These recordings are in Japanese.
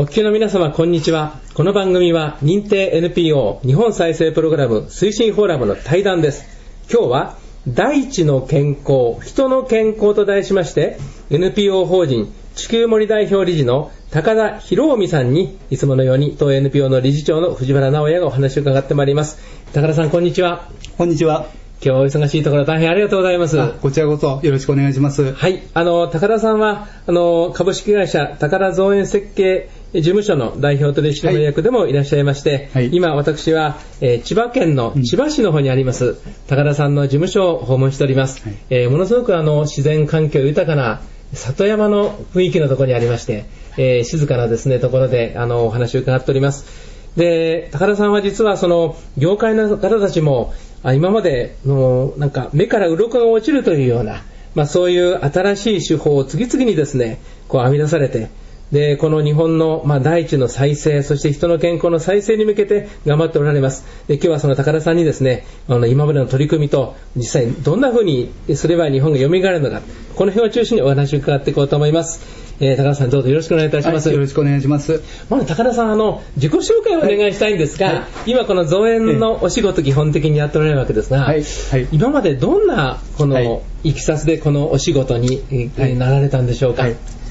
お聞きの皆様、こんにちは。この番組は認定 NPO 日本再生プログラム推進フォーラムの対談です。今日は大地の健康、人の健康と題しまして、 NPO 法人地球森代表理事の高田博臣さんに、いつものように当 NPO の理事長の藤原直也がお話を伺ってまいります。高田さん、こんにちは。 こんにちは。 今日はお忙しいところ大変ありがとうございます。 こちらこそよろしくお願いします。 はい、高田さんは株式会社高田造園設計事務所の代表取締役でもいらっしゃいまして、はい、今私は、千葉県の千葉市の方にあります、高田さんの事務所を訪問しております。はい、ものすごく自然環境豊かな里山の雰囲気のところにありまして、静かなですねところでお話を伺っております。で、高田さんは実はその業界の方たちも今までのなんか目から鱗が落ちるというような、そういう新しい手法を次々にですねこう編み出されて、でこの日本の大地の再生、そして人の健康の再生に向けて頑張っておられます。で今日はその高田さんにですね今までの取り組みと実際にどんな風にすれば日本が蘇るのか、この辺を中心にお話を伺っていこうと思います。高田さん、どうぞよろしくお願いいたします。 はい、よろしくお願いします。 高田さん自己紹介をお願いしたいんですが、はい、今この造園のお仕事基本的にやっておられるわけですが、はいはい、今までどんなこのいきさつでこのお仕事になられたんでしょうか。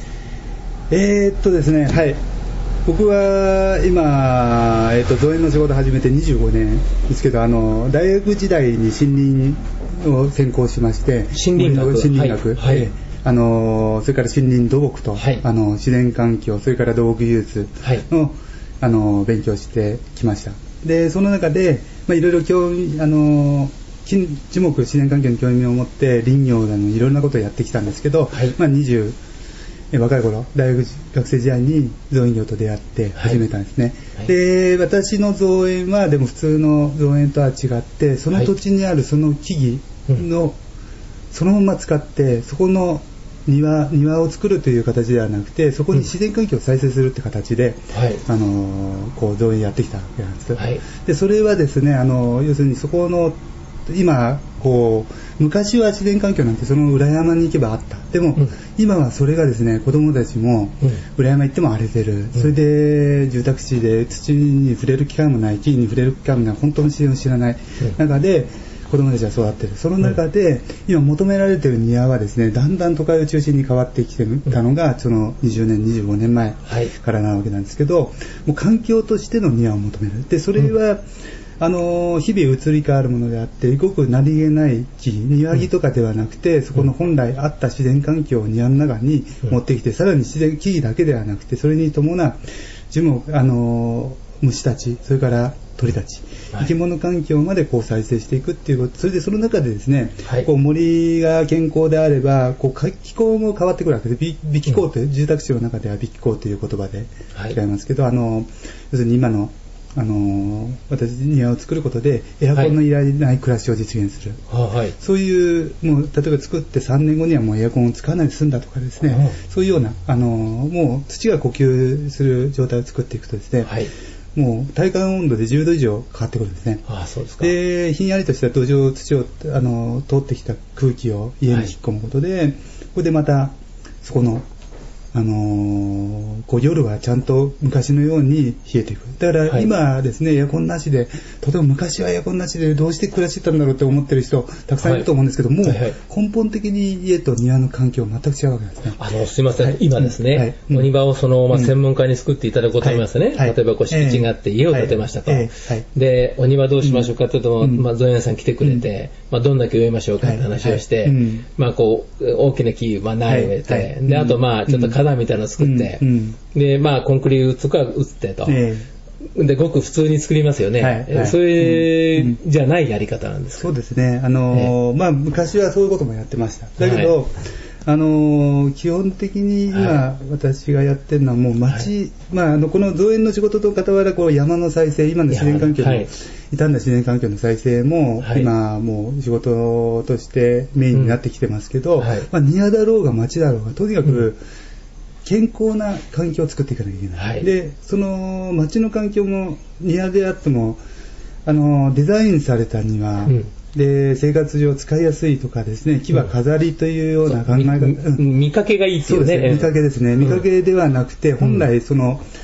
ですね、はい、僕は今、造園の仕事を始めて25年ですけど、大学時代に森林を専攻しまして、 森林学、 はいはい、それから森林土木と、はい、自然環境、それから土木技術の、はい、勉強してきました。でその中で、いろいろ興味樹木自然環境に興味を持って林業などいろんなことをやってきたんですけど、はい、若い頃大学生時代に造園業と出会って始めたんですね。はい、で私の造園はでも普通の造園とは違って、その土地にあるその木々の、そのまま使ってそこの庭を作るという形ではなくて、そこに自然環境を再生するって形で、こう造園やってきたわけなんです。はい、でそれはですね要するにそこの今こう昔は自然環境なんてその裏山に行けばあった。でも、今はそれがですね子供たちも裏山行っても荒れてる、それで住宅地で土に触れる機会もない、木に触れる機会もない、本当の自然を知らない中で子供たちは育っている。その中で今求められている庭はですねだんだん都会を中心に変わってきてたのがその20年25年前からなわけなんですけど、もう環境としての庭を求める。でそれは日々移り変わるものであって、ごく何気ない木、庭木とかではなくて、そこの本来あった自然環境を庭の中に持ってきて、さらに自然木々だけではなくて、それに伴う樹木、虫たち、それから鳥たち、生き物環境までこう再生していくっていうこと。それでその中でですね、こう森が健康であればこう気候も変わってくるわけで、微気候という住宅地の中では微気候という言葉で違いますけど、要するに今の私庭を作ることでエアコンのいらない暮らしを実現する、はい、そういうもう例えば作って3年後にはもうエアコンを使わないで済んだとかですね、そういうようなもう土が呼吸する状態を作っていくとですね、はい、もう体感温度で10度以上変わってくるんですね。 そうですか。 でひんやりとした土を通ってきた空気を家に引っ込むことで、はい、ここでまたそこのこう夜はちゃんと昔のように冷えていく。だから今ですね、エアコンなしで、とても昔はエアコンなしでどうして暮らしてたんだろうって思ってる人たくさんいると思うんですけども、根本的に家と庭の環境全く違うわけですね。 すいません、今ですね、お庭を専門家に作っていただくことになりますね。例えば敷地があって家を建てましたと、でお庭どうしましょうかというと、造園さん来てくれて、どんだけ植えましょうかって話をして、こう大きな木苗植えて、であとちょっと花壇みたいなのを作って、でコンクリートとか打ってと、でごく普通に作りますよね。それじゃないやり方なんですか。 そうですね。昔はそういうこともやってました。だけど、基本的に今、私がやってるのはもう町、この造園の仕事と傍らこう山の再生、今の自然環境の、傷んだ自然環境の再生も、今もう仕事としてメインになってきてますけど、庭だろうが町だろうがとにかく、健康な環境を作っていかなきゃいけない。でその街の環境も庭であってもデザインされた庭、で生活上使いやすいとかですね、木は飾りというような考え方、 見かけがいいっていうね。 そうですね、見かけですね。見かけではなくて、本来その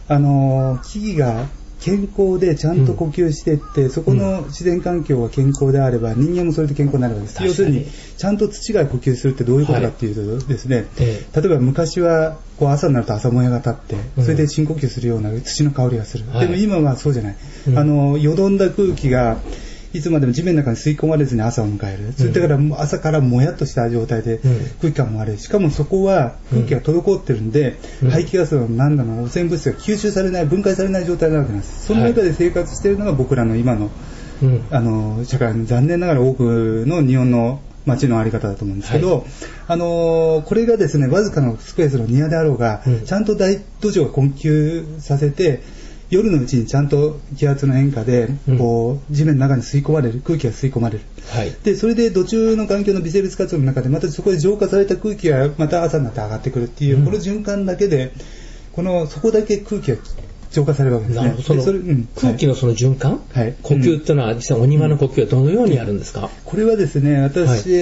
木々が健康でちゃんと呼吸していって、そこの自然環境が健康であれば人間もそれで健康になるわけです。要するにちゃんと土が呼吸するってどういうことかっていうとですね、例えば昔はこう朝になると朝もやが立って、それで深呼吸するような土の香りがする。でも今はそうじゃない。よどんだ空気がいつまでも地面の中に吸い込まれずに朝を迎える。それだから朝からもやっとした状態で空気感も悪い。しかもそこは空気が滞ってるんで、排気ガスの何だの汚染物質が吸収されない、分解されない状態なわけなんです。その中で生活しているのが僕らの今の、社会の残念ながら多くの日本の街のあり方だと思うんですけど、これがですね、わずかのスペースの庭であろうが、ちゃんと大土壌を困窮させて、夜のうちにちゃんと気圧の変化でこう地面の中に吸い込まれる、空気が吸い込まれる、でそれで土中の環境の微生物活動の中でまたそこで浄化された空気がまた朝になって上がってくるっていう、この循環だけでそこだけ空気が浄化されるわけですね。 空気のその循環、呼吸っていうのは実際お庭の呼吸はどのようにやるんですか？ これはですね、私、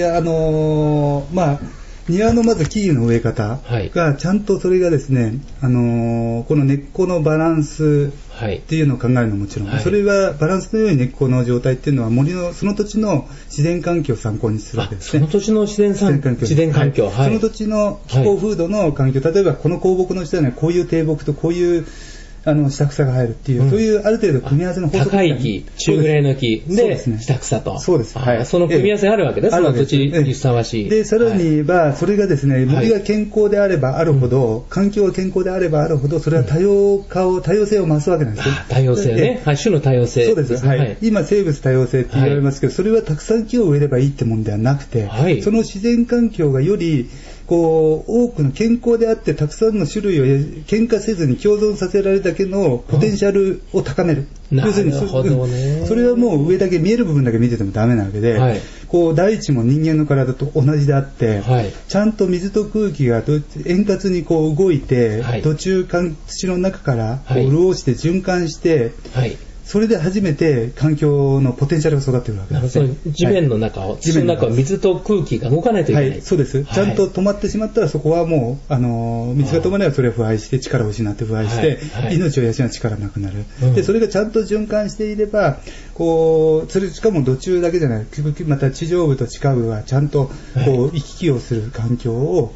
庭のまず木々の植え方がちゃんとそれがですね、この根っこのバランスっていうのを考えるのももちろん、それはバランスの良い根っこの状態っていうのは森のその土地の自然環境を参考にするわけですね。 その土地の自然環境、 その土地の気候風土の環境、例えばこの高木の下にはこういう低木とこういう下草が生えるっていう、そういうある程度組み合わせの法則高い木、中ぐらいの木で下草と、 そうです。 その組み合わせがあるわけです。その土地にふさわしい。 でさらにはそれがですね、森が健康であればあるほど、環境が健康であればあるほど、それは多様性を増すわけなんですよ。 多様性ね。種の多様性。 そうです。今生物多様性って言われますけど、それはたくさん木を植えればいいってもんではなくて、その自然環境がより多くの健康であってたくさんの種類を喧嘩せずに共存させられるだけのポテンシャルを高める。 なるほどね。 それはもう上だけ見える部分だけ見ててもダメなわけで、大地も人間の体と同じであって、ちゃんと水と空気が円滑に動いて、土の中から潤して循環して、それで初めて環境のポテンシャルが育ってくるわけですね。 地面の中を、土の中を水と空気が動かないといけない。 そうです。ちゃんと止まってしまったらそこはもう、水が止まればそれは腐敗して力を失って腐敗して、命を養う力なくなる。で、それがちゃんと循環していれば、それしかも土中だけじゃない、また地上部と地下部はちゃんと行き来をする環境を、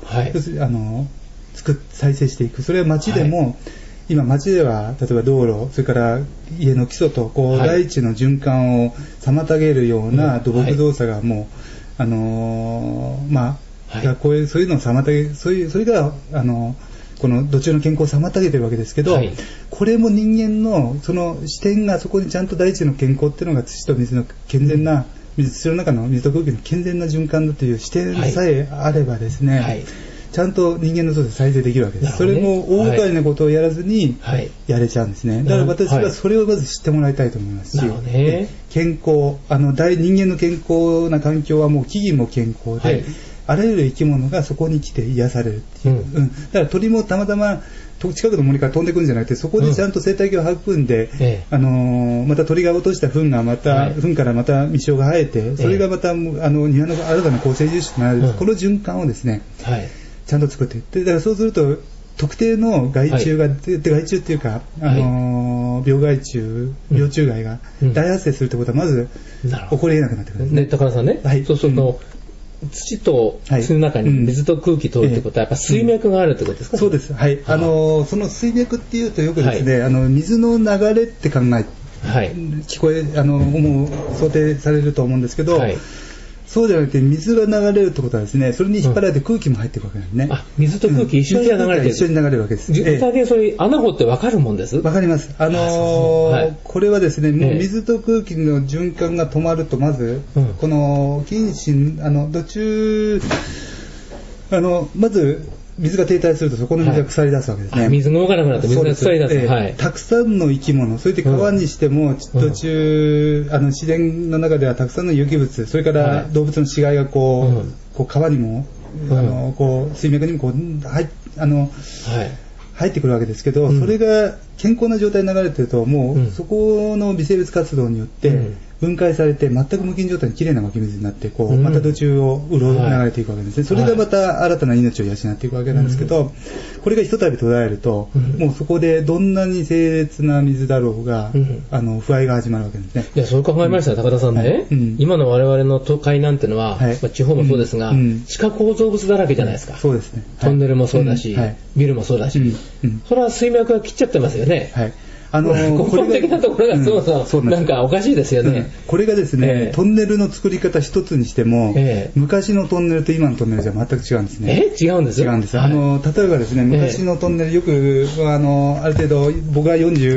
再生していく。それは街でも、今街では例えば道路、それから家の基礎と大地の循環を妨げるような土木動作がもう、そういうのを妨げ、それがこの土地の健康を妨げてるわけですけど、これも人間のその視点がそこにちゃんと大地の健康っていうのが土と水の健全な、土の中の水と空気の健全な循環だという視点さえあればですね、ちゃんと人間ので再生できるわけです。それも大掛かりなことをやらずにやれちゃうんですね。だから私はそれをまず知ってもらいたいと思いますし、健康、人間の健康な環境はもう木々も健康で、あらゆる生き物がそこに来て癒されるっていう。だから鳥もたまたま近くの森から飛んでくるんじゃなくて、そこでちゃんと生態系を育んで、また鳥が落とした糞が糞からまた実生が生えて、それがまた庭の新たな構成樹脂となる、この循環をですね、ちゃんと作っていって、だからそうすると特定の害虫が、害虫っていうか、病虫害が大発生するってことはまず起こり得なくなってくるんですね。 高田さんね、そうすると、土と土の中に水と空気通るってことはやっぱ水脈があるってことですか？ そうです。その水脈っていうとよくですね、水の流れって考え、想定されると思うんですけど、そうじゃなくて水が流れるってことはですね、それに引っ張られて空気も入っていくわけなんですね。 水と空気一緒に流れてる。 一緒に流れるわけです。 具体的にそれ穴掘って分かるもんです？ 分かります。これはですね、もう水と空気の循環が止まると、まず、この近親、土中、まず、水が停滞するとそこの水が腐り出すわけですね。 水が動かなくなって水が腐り出す。 たくさんの生き物、それで川にしても、途中、自然の中ではたくさんの有機物、それから動物の死骸が川にも、水脈にも入ってくるわけですけど、それが健康な状態に流れてると、もうそこの微生物活動によって分解されて、全く無菌状態にきれいな湧き水になって、こうまた土中を流れていくわけですね。それがまた新たな命を養っていくわけなんですけど、これがひとたび途絶えると、もうそこでどんなに清烈な水だろうが、腐敗が始まるわけですね。 いや、そう考えましたら、高田さんね、今の我々の都会なんてのは、地方もそうですが、地下構造物だらけじゃないですか。 そうですね。 トンネルもそうだし、ビルもそうだし、それは水脈が切っちゃってますよね。根本的なところがそうなんかおかしいですよね。 これがですね、トンネルの作り方一つにしても、昔のトンネルと今のトンネルじゃ全く違うんですね。 違うんですよ。 違うんです。例えばですね、昔のトンネル、よくある程度、僕は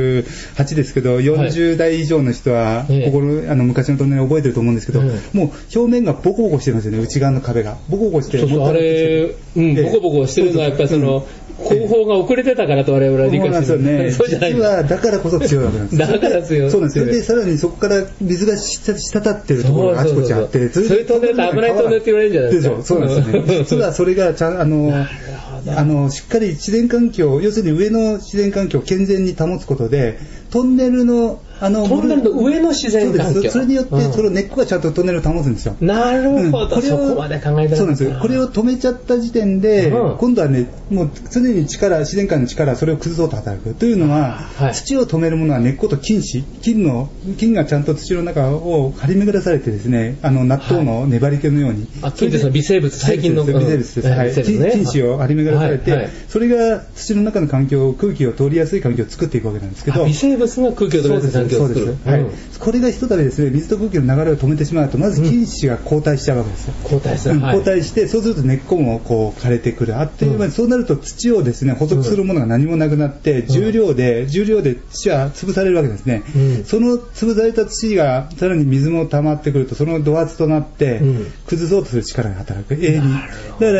48ですけど、40代以上の人は昔のトンネル覚えてると思うんですけど、もう表面がボコボコしてますよね、内側の壁がボコボコして。 あれ、ボコボコしてるのはやっぱり工法が遅れてたからと我々は理解してる。 そうじゃない。実はだからこそ強いわけなんです。 だから強い。 そうなんですよ。で、さらにそこから水が滴ってるところがあちこちあって、 そういうトンネルって危ないトンネルって言われるんじゃないですか。 そうなんですね。実はそれがしっかり自然環境、要するに上の自然環境を健全に保つことで、トンネルの上の自然環境。 それによって、その根っこがちゃんとトンネルを保つんですよ。 なるほど。そこまで考えたら。 そうなんですよ。これを止めちゃった時点で、今度はね、もう常に自然界の力、それを崩そうと働く。というのは、土を止めるものは根っこと菌がちゃんと土の中を張り巡らされてですね、納豆の粘り気のように。 菌って微生物、最近の微生物です。菌糸を張り巡らされて、それが土の中の環境、空気を通りやすい環境を作っていくわけなんですけど。 微生物が空気を通りやすい環境を作る。 これがひとたびですね、水と空気の流れを止めてしまうと、まず菌糸が後退しちゃうわけですよ。 後退して、そうすると根っこもこう枯れてくる。あっという間に、そうなると土をですね、補足するものが何もなくなって、重量で土は潰されるわけですね。その潰された土が、さらに水も溜まってくると、その土圧となって、崩そうとする力が働く。永遠に。だから、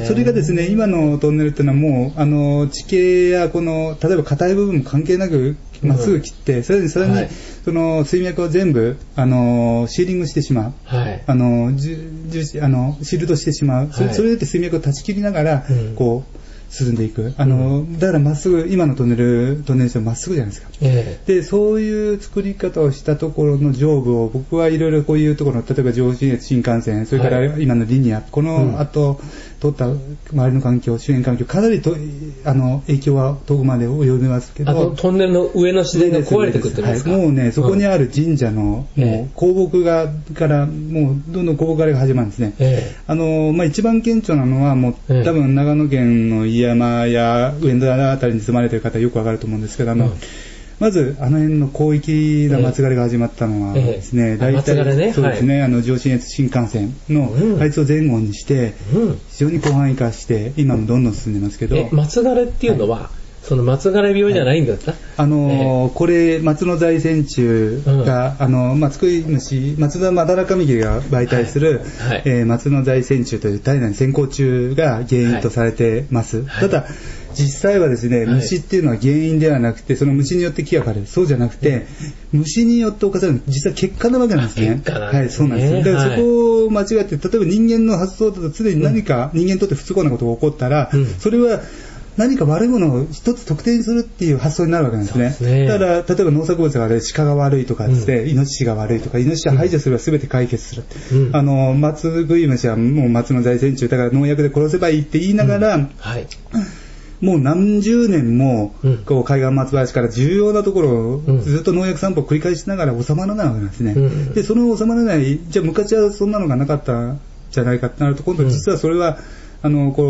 それがですね、今のトンネルっていうのはもう、地形や例えば硬い部分も関係なく、まっすぐ切って、さらにその水脈を全部シーリングしてしまう、シールドしてしまう、それで水脈を断ち切りながらこう進んでいく。だからまっすぐ、今のトンネルしてもまっすぐじゃないですか。で、そういう作り方をしたところの上部を、僕はいろいろこういうところの、例えば上信越新幹線、それから今のリニア、この後通った周りの環境、周辺環境、かなり影響は遠くまで及びますけど。 トンネルの上の自然が壊れてくってんですか？ もうね、そこにある神社の、もう鉱木からもうどんどん鉱木狩りが始まるんですね。一番顕著なのはもう、多分長野県の飯山や上野田あたりに住まれている方はよくわかると思うんですけど、まずあの辺の広域な松狩りが始まったのはですね、大体そうですね、上信越新幹線の開通を前後にして非常に広範囲化して今もどんどん進んでますけど、 松狩りっていうのは、その松枯れ病じゃないんですか？ これ松の在線虫が、松食い虫、松田マダラカミゲが媒体する、松の在線虫という体内の先行虫が原因とされてます。ただ実際はですね、虫っていうのは原因ではなくて、その虫によって木が枯れる。そうじゃなくて、虫によって侵される、実は結果なわけなんですね。はい、そうなんです。だからそこを間違って、例えば人間の発想だと常に何か、人間にとって不都合なことが起こったら、それは何か悪いものを一つ特定にするっていう発想になるわけなんですね。だから、例えば農作物が悪い、鹿が悪いとかですね、イノシシが悪いとか、イノシシは排除すれば全て解決する。松食い虫はもう松の在線虫だから農薬で殺せばいいって言いながら、もう何十年もこう海岸松林から重要なところをずっと農薬散布を繰り返しながら収まらないわけなんですね。で、その収まらない、じゃあ昔はそんなのがなかったんじゃないかってなると、今度実はそれは、戦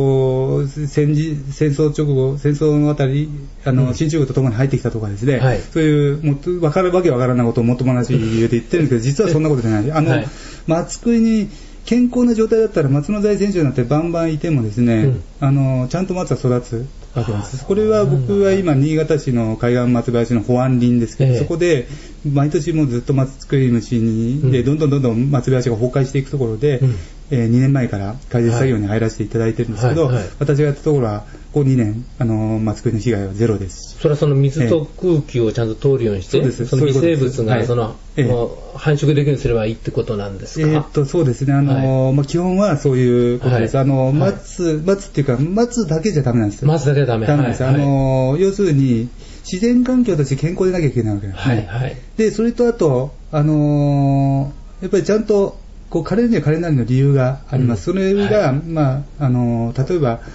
争直後、戦争のあたり、進駐軍とともに入ってきたとかですね、そういうわけわからないことをもっともらしい理由で言ってるんですけど、実はそんなことじゃない。松食いに健康な状態だったら松の在線虫なんてバンバンいてもですね、ちゃんと松は育つわけです。これは僕は今新潟市の海岸松林の保安林ですけど、そこで毎年もずっと松食い虫でどんどん松林が崩壊していくところで、2年前から解説作業に入らせていただいてるんですけど、私がやったところはここ2年松食いの被害はゼロです。 それはその水と空気をちゃんと通るようにして、その微生物が繁殖できるようにすればいいってことなんですか？ そうですね。基本はそういうことです。松っていうか松だけじゃダメなんですよ。 松だけはダメ。 ダメです。要するに自然環境として健康でなきゃいけないわけなんですね。はいはい、でそれとあと、やっぱりちゃんとこう彼には彼なりの理由があります。それが、はい、例えば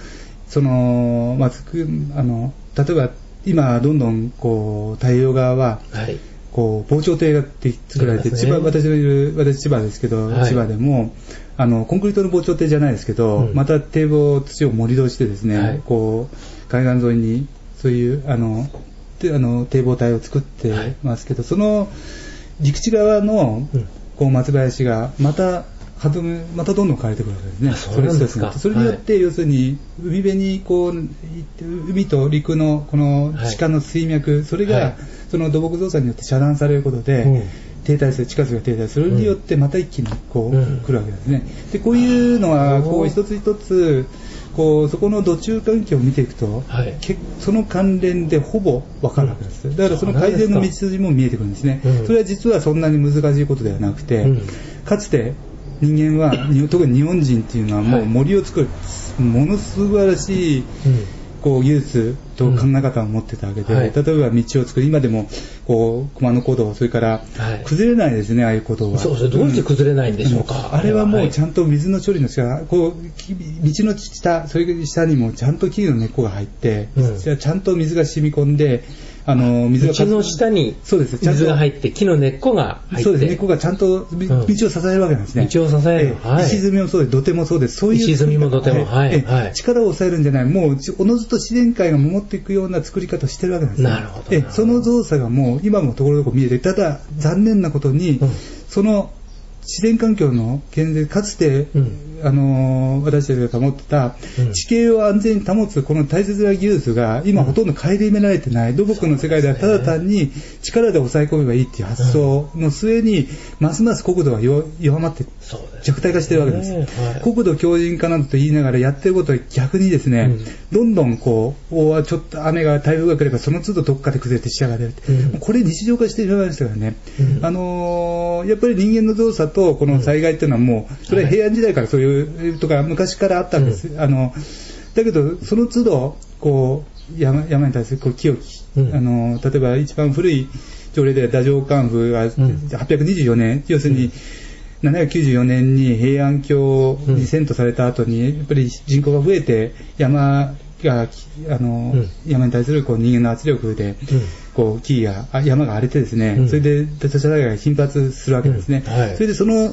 例えば今どんどんこう太平洋側は、はい、こう防潮堤が作られて、ね、私千葉ですけど、はい、千葉でもコンクリートの防潮堤じゃないですけど、また堤防土を盛り土してですね、はい、こう海岸沿いにそういう堤防帯を作ってますけど、その陸地側のこう松林がまたどんどん変えてくるわけですね。 そうなんですか。 それによって、要するに海辺にこう海と陸のこの地下の水脈、それがその土木造作によって遮断されることで、停滞する、地下水が停滞する。それによってまた一気にこう来るわけですね。でこういうのはこう一つ一つこうそこの土中環境を見ていくと、その関連でほぼ分かるわけです。だからその改善の道筋も見えてくるんですね。それは実はそんなに難しいことではなくて、かつて人間は特に日本人っていうのはもう森を作る、ものすごいらしいこう技術と考え方を持ってたわけで、例えば道を作る、今でもこう熊野古道、それから崩れないですね、ああいう古道は。 そうですね、どうして崩れないんでしょうか。 あれはもうちゃんと水の処理の仕方、こう道の下、それ下にもちゃんと木の根っこが入って、ちゃんと水が染み込んで、 水がの下に水が入って木の根っこが入って、 そうです、根っこがちゃんと道を支えるわけなんですね。 道を支える、 石積みもそうです、土手もそうです。そういう石積みも土手も、 力を抑えるんじゃない、もうおのずと自然界が守っていくような作り方をしてるわけなんですね。 なるほど。 その造作がもう今もところどころ見えて、ただ残念なことに、その自然環境の健全、かつて、私たちが保ってた地形を安全に保つこの大切な技術が今ほとんど顧みられてない。土木の世界ではただ単に力で抑え込めばいいっていう発想の末に、ますます国土が弱まって弱体化してるわけです。国土強靭化などと言いながらやってることは逆にですね、どんどんこうちょっと雨が台風が来ればその都度どっかで崩れて仕上がる。これ日常化してしまいましたからね。やっぱり人間の動作とこの災害っていうのはもうそれは平安時代からそういうとか昔からあったんです。だけどその都度こう山に対するこう清き、例えば一番古い条例では太政官府が824年、要するに794年に平安京に遷都された後にやっぱり人口が増えて山に対するこう人間の圧力でこう山が荒れてですね、それで土砂災害が頻発するわけですね。それでその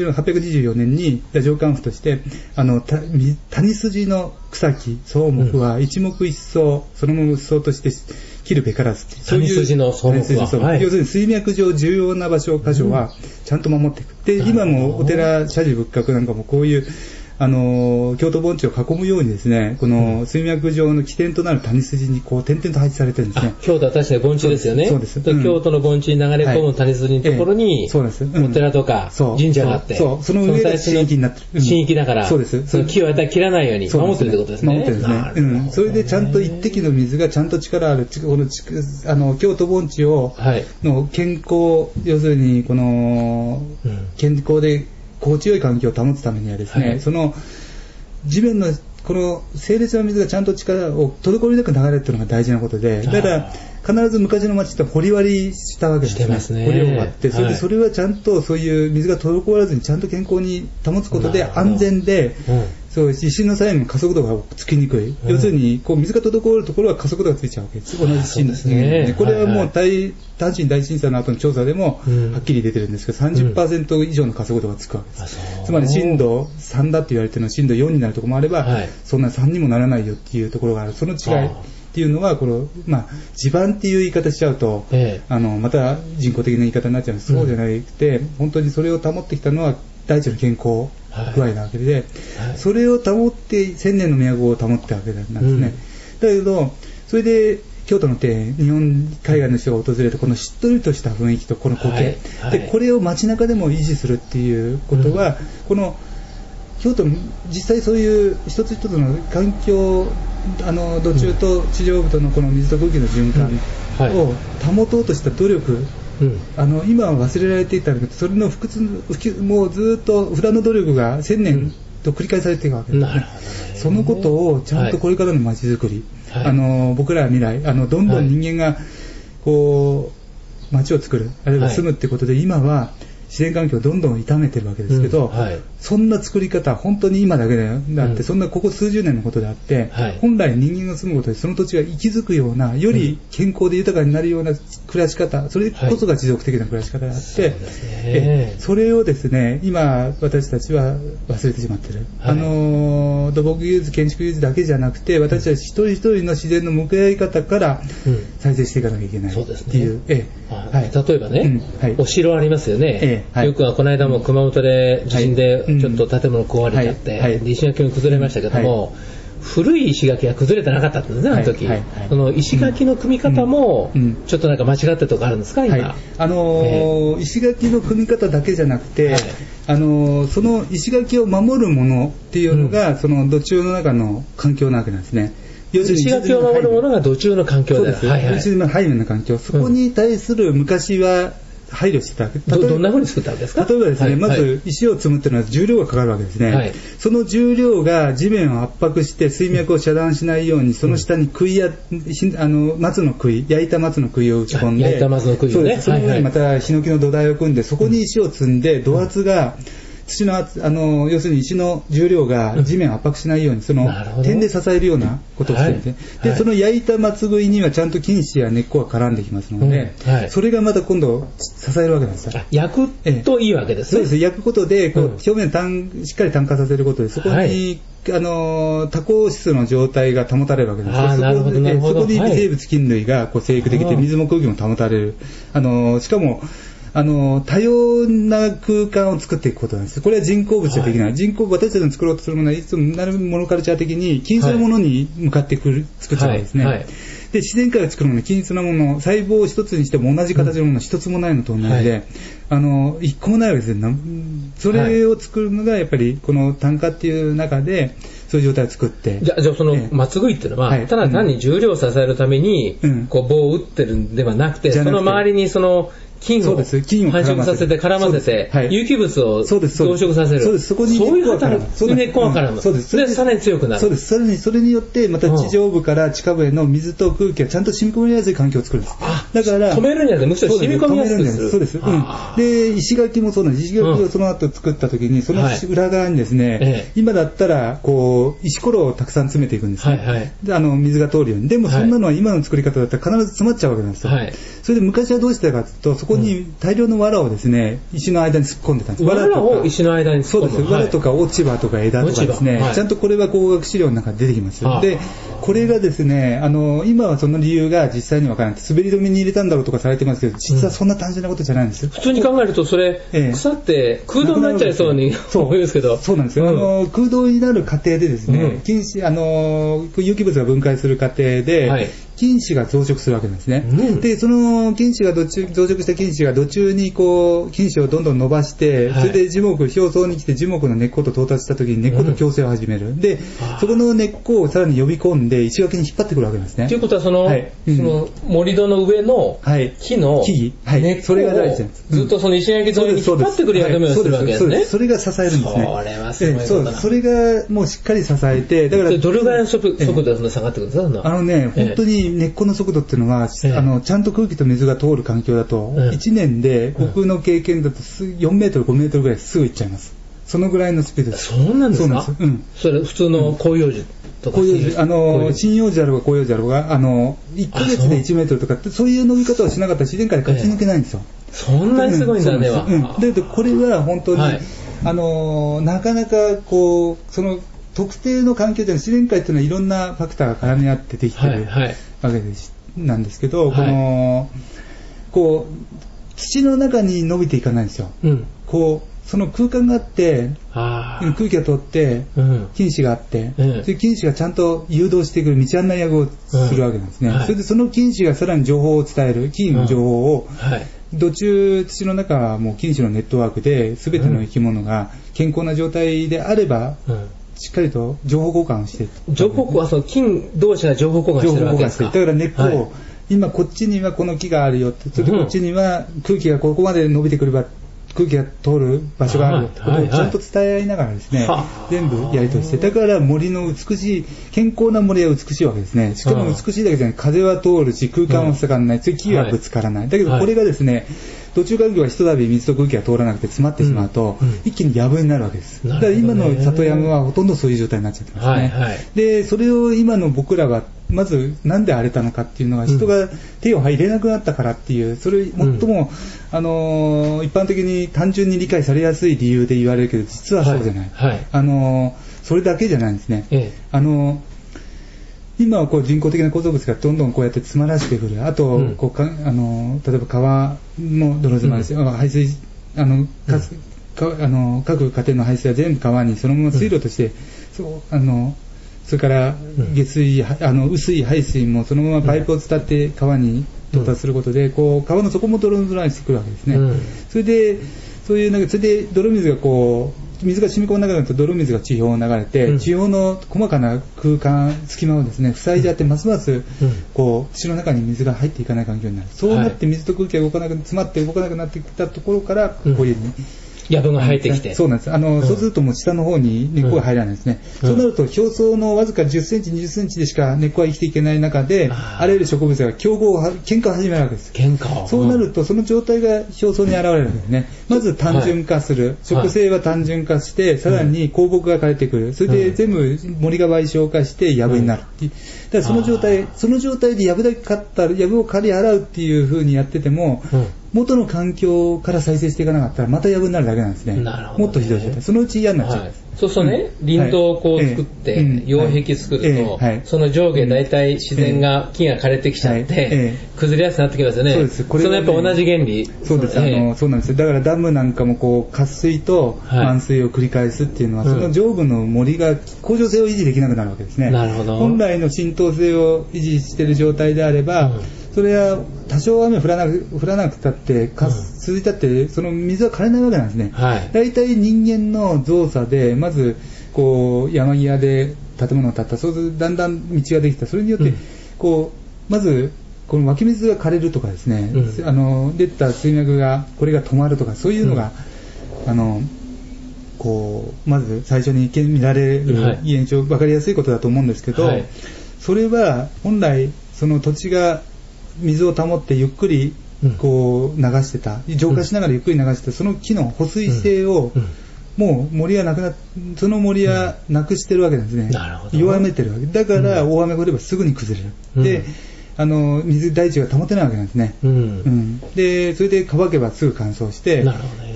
824年に太政官府として谷筋の草木草木は一目一草、そのまま草として切るべからず、 谷筋の草木は、 要するに水脈上重要な場所箇所はちゃんと守っていく。で今もお寺社寺仏閣なんかもこういう京都盆地を囲むようにですね、この水脈上の起点となる谷筋にこう点々と配置されてるんですね。 京都は確かに盆地ですよね。 そうです。 京都の盆地に流れ込む谷筋のところに、お寺とか神社があって、 その上が神域になってる。 神域だから、 そうです。 その木を切らないように守ってるってことですね。 守ってるんですね。それでちゃんと一滴の水がちゃんと力ある、この京都盆地を、の健康、要するにこの健康で心地よい環境を保つためにはですね、その地面のこの清冽な水がちゃんと力を滞りなく流れるというのが大事なことで、だから必ず昔の町って掘り割りしたわけですね。 してますね。 掘りを割って、それはちゃんとそういう水が滞らずにちゃんと健康に保つことで安全で、そう地震の際にも加速度がつきにくい。要するにこう水が滞るところは加速度がついちゃうわけです。同じ地震ですね。これはもう阪神大震災の後の調査でもはっきり出てるんですけど、30% 以上の加速度がつくわけです。つまり震度3だって言われてるのは震度4になるところもあれば、そんな3にもならないよっていうところがある。その違いっていうのは地盤っていう言い方しちゃうと、また人工的な言い方になっちゃうんです。そうじゃなくて、本当にそれを保ってきたのは大地の健康具合なわけで、それを保って1000年の都を保ったわけなんですね。だけどそれで京都の庭園、日本海外の人が訪れるこのしっとりとした雰囲気とこの苔、でこれを街中でも維持するっていうことは、この京都の実際そういう一つ一つの環境、土中と地上部とのこの水と空気の循環を保とうとした努力、今は忘れられていたんだけど、それのもうずっと裏の努力が1000年と繰り返されているわけです、そのことをちゃんとこれからの街づくり、 僕らは未来、どんどん人間が、こう、街を作る、あるいは住むってことで、今は、自然環境をどんどん傷めてるわけですけど、そんな作り方本当に今だけであって、そんなここ数十年のことであって、本来人間が住むことでその土地が息づくような、より健康で豊かになるような暮らし方、それこそが持続的な暮らし方であって、それをですね、今私たちは忘れてしまっている。土木技術、建築技術だけじゃなくて、私たち一人一人の自然の向き合い方から再生していかなきゃいけないっていう。 例えばね、お城ありますよね。よくはこの間も熊本で地震でちょっと建物壊れちゃって、石垣も崩れましたけども、古い石垣が崩れてなかったんですね、あの時。その石垣の組み方もちょっとなんか間違ってるとこあるんですか、今。 石垣の組み方だけじゃなくて、その石垣を守るものっていうのが、その土中の中の環境なわけなんですね。 石垣を守るものが土中の環境である。 石の背面の環境。そこに対する昔は配慮してた。 どんな風に作ったんですか？ 例えばですね、まず石を積むっていうのは重量がかかるわけですね。その重量が地面を圧迫して水脈を遮断しないように、その下に杭や、松の杭、焼いた松の杭を打ち込んで、 焼いた松の杭をね。 その上にまたヒノキの土台を組んで、そこに石を積んで、土圧が、土の要するに石の重量が地面を圧迫しないように、その点で支えるようなことをしてるんですね。で、その焼いた松杭にはちゃんと菌糸や根っこが絡んできますので、それがまた今度支えるわけなんですよ。 焼くといいわけですね。 そうです。焼くことで、表面しっかり炭化させることで、そこに、多孔質の状態が保たれるわけです。そこに微生物菌類が生育できて、水も空気も保たれる。しかも、多様な空間を作っていくことなんです。これは人工物じゃできない。私たちの作ろうとするものは、いつもなるモノカルチャー的に均一なものに向かって作っちゃうんですね。で、自然界が作るもの、均一なもの、細胞を一つにしても同じ形のもの一つもないのと同じで、一個もないわけですよ。それを作るのが、やっぱり、この炭化っていう中で、そういう状態を作って。 じゃあその松杭っていうのは、ただ単に重量を支えるために、棒を打ってるんではなくて、その周りに菌を繁殖させて絡ませて、有機物を増殖させる。 そうです。そこに根っこが絡む。で、さらに強くなる。 そうです。それによって、また地上部から地下部への水と空気がちゃんと染み込みやすい環境を作るんです。だから、 止めるんじゃなくて、むしろ染み込みやすくする。 そうです。で、石垣もそうなんです。石垣をその後作った時に、その裏側にですね、今だったら、石ころをたくさん詰めていくんですね。水が通るように。でも、そんなのは今の作り方だったら必ず詰まっちゃうわけなんですよ。それで昔はどうしてたかというと、そこに大量の藁をですね、石の間に突っ込んでたんです。 藁を石の間に突っ込む。 そうです。藁とか落ち葉とか枝とかですね、ちゃんとこれは工学資料の中で出てきます。で、これがですね、今はその理由が実際にわからない。滑り止めに入れたんだろうとかされてますけど、実はそんな単純なことじゃないんですよ。 普通に考えると、それ、腐って空洞になっちゃいそうに思うんですけど。 そうなんですよ。空洞になる過程でですね、有機物が分解する過程で、菌糸が増殖するわけなんですね。で、その菌糸が増殖した菌糸が土中に菌糸をどんどん伸ばして、それで表層に来て樹木の根っこと到達した時に根っこと共生を始める。で、そこの根っこをさらに呼び込んで石垣に引っ張ってくるわけなんですね。 ということはその盛り土の上の木の根っこをずっとその石垣沿いに引っ張ってくる役目をするわけですね。 それが支えるんですね。 それはすごいことだ。 それがもうしっかり支えて、だからどれぐらいの速度でそんな下がってくるんですか？ 本当に根っこの速度っていうのは、ちゃんと空気と水が通る環境だと、1年で僕の経験だと4メートル、5メートルぐらいすぐ行っちゃいます。そのぐらいのスピードです。 そうなんですか？それ普通の広葉樹とか。 針葉樹あるが広葉樹あるが、1ヶ月で1メートルとかって、そういう伸び方をしなかったら自然界で勝ち抜けないんですよ。 そんなにすごいんだね。 だけどこれは本当に、なかなかその特定の環境で自然界っていうのはいろんなファクターが絡み合ってできてるわけなんですけど、土の中に伸びていかないんですよ。その空間があって、空気が通って、菌糸があって、そ菌糸がちゃんと誘導してくる道案内役をするわけなんですね。それでその菌糸がさらに情報を伝える、菌の情報を、土の中はもう菌糸のネットワークで、すべての生き物が健康な状態であれば、しっかりと情報交換をして、 情報交換、その菌同士が情報交換してるわけですか？ だから根っこを、今こっちにはこの木があるよって、それでこっちには空気がここまで伸びてくれば、 空気が通る場所があるってことをちゃんと伝え合いながらですね、全部やり取りして、だから森の美しい、健康な森は美しいわけですね。しかも美しいだけじゃなく風は通るし、空間は塞がらない、木はぶつからない。だけどこれがですね、途中環境がひとたび水と空気が通らなくて詰まってしまうと、一気に藪になるわけです。だから今の里山はほとんどそういう状態になっちゃってますね。で、それを今の僕らは、まずなんで荒れたのかっていうのは、人が手を入れなくなったからっていう、それ最も、一般的に単純に理解されやすい理由で言われるけど、実はそうじゃない。それだけじゃないんですね。今はこう人工的な構造物がどんどんこうやって詰まらせてくる。あと、例えば川の泥詰まりして、排水、各家庭の排水は全部川にそのまま水路として、それから下水、雨水排水もそのままパイプを伝って川に到達することで、こう川の底も泥沼にしてくるわけですね。それで泥水が水が染み込まなくなると泥水が地表を流れて、地表の細かな空間、隙間をですね、塞いじゃって、ますます土の中に水が入っていかない環境になる。そうなって水と空気が詰まって動かなくなってきたところから、こういう藪が生えてきて。 そうなんです。そうするともう下の方に根っこが入らないですね。そうなると表層のわずか10センチ、20センチでしか根っこは生きていけない中で、あらゆる植物が喧嘩を始めるわけです。そうなると、その状態が表層に現れるわけですね。まず単純化する。植生は単純化して、さらに鉱木が枯れてくる。それで全部森が賠償化して藪になるっていう。だからその状態で藪を刈り払うっていう風にやってても、元の環境から再生していかなかったらまた藪になるだけなんですね。もっとひどい状態。そのうち嫌になっちゃうんです。 そうするとね、林道をこう作って、擁壁作ると、その上下大体自然が、木が枯れてきちゃって、崩れやすくなってきますよね。そうです。それやっぱ同じ原理。 そうです。そうなんです。だからダムなんかも渇水と満水を繰り返すっていうのは、その上部の森が恒常性を維持できなくなるわけですね。なるほど。本来の浸透性を維持している状態であれば、それは多少雨降らなくたって続いたってその水は枯れないわけなんですね。だいたい人間の造作でまず山際で建物を建った、そうするとだんだん道ができた。それによってまずこの湧き水が枯れるとかですね、出た水脈がこれが止まるとか、そういうのがまず最初に見られる現象、分かりやすいことだと思うんですけど、それは本来その土地が水を保ってゆっくり流してた、浄化しながらゆっくり流してた、その木の保水性をもう森はその森はなくしてるわけなんですね。弱めてるわけだから、大雨が降ればすぐに崩れる。で大地が保てないわけなんですね。でそれで乾けばすぐ乾燥して、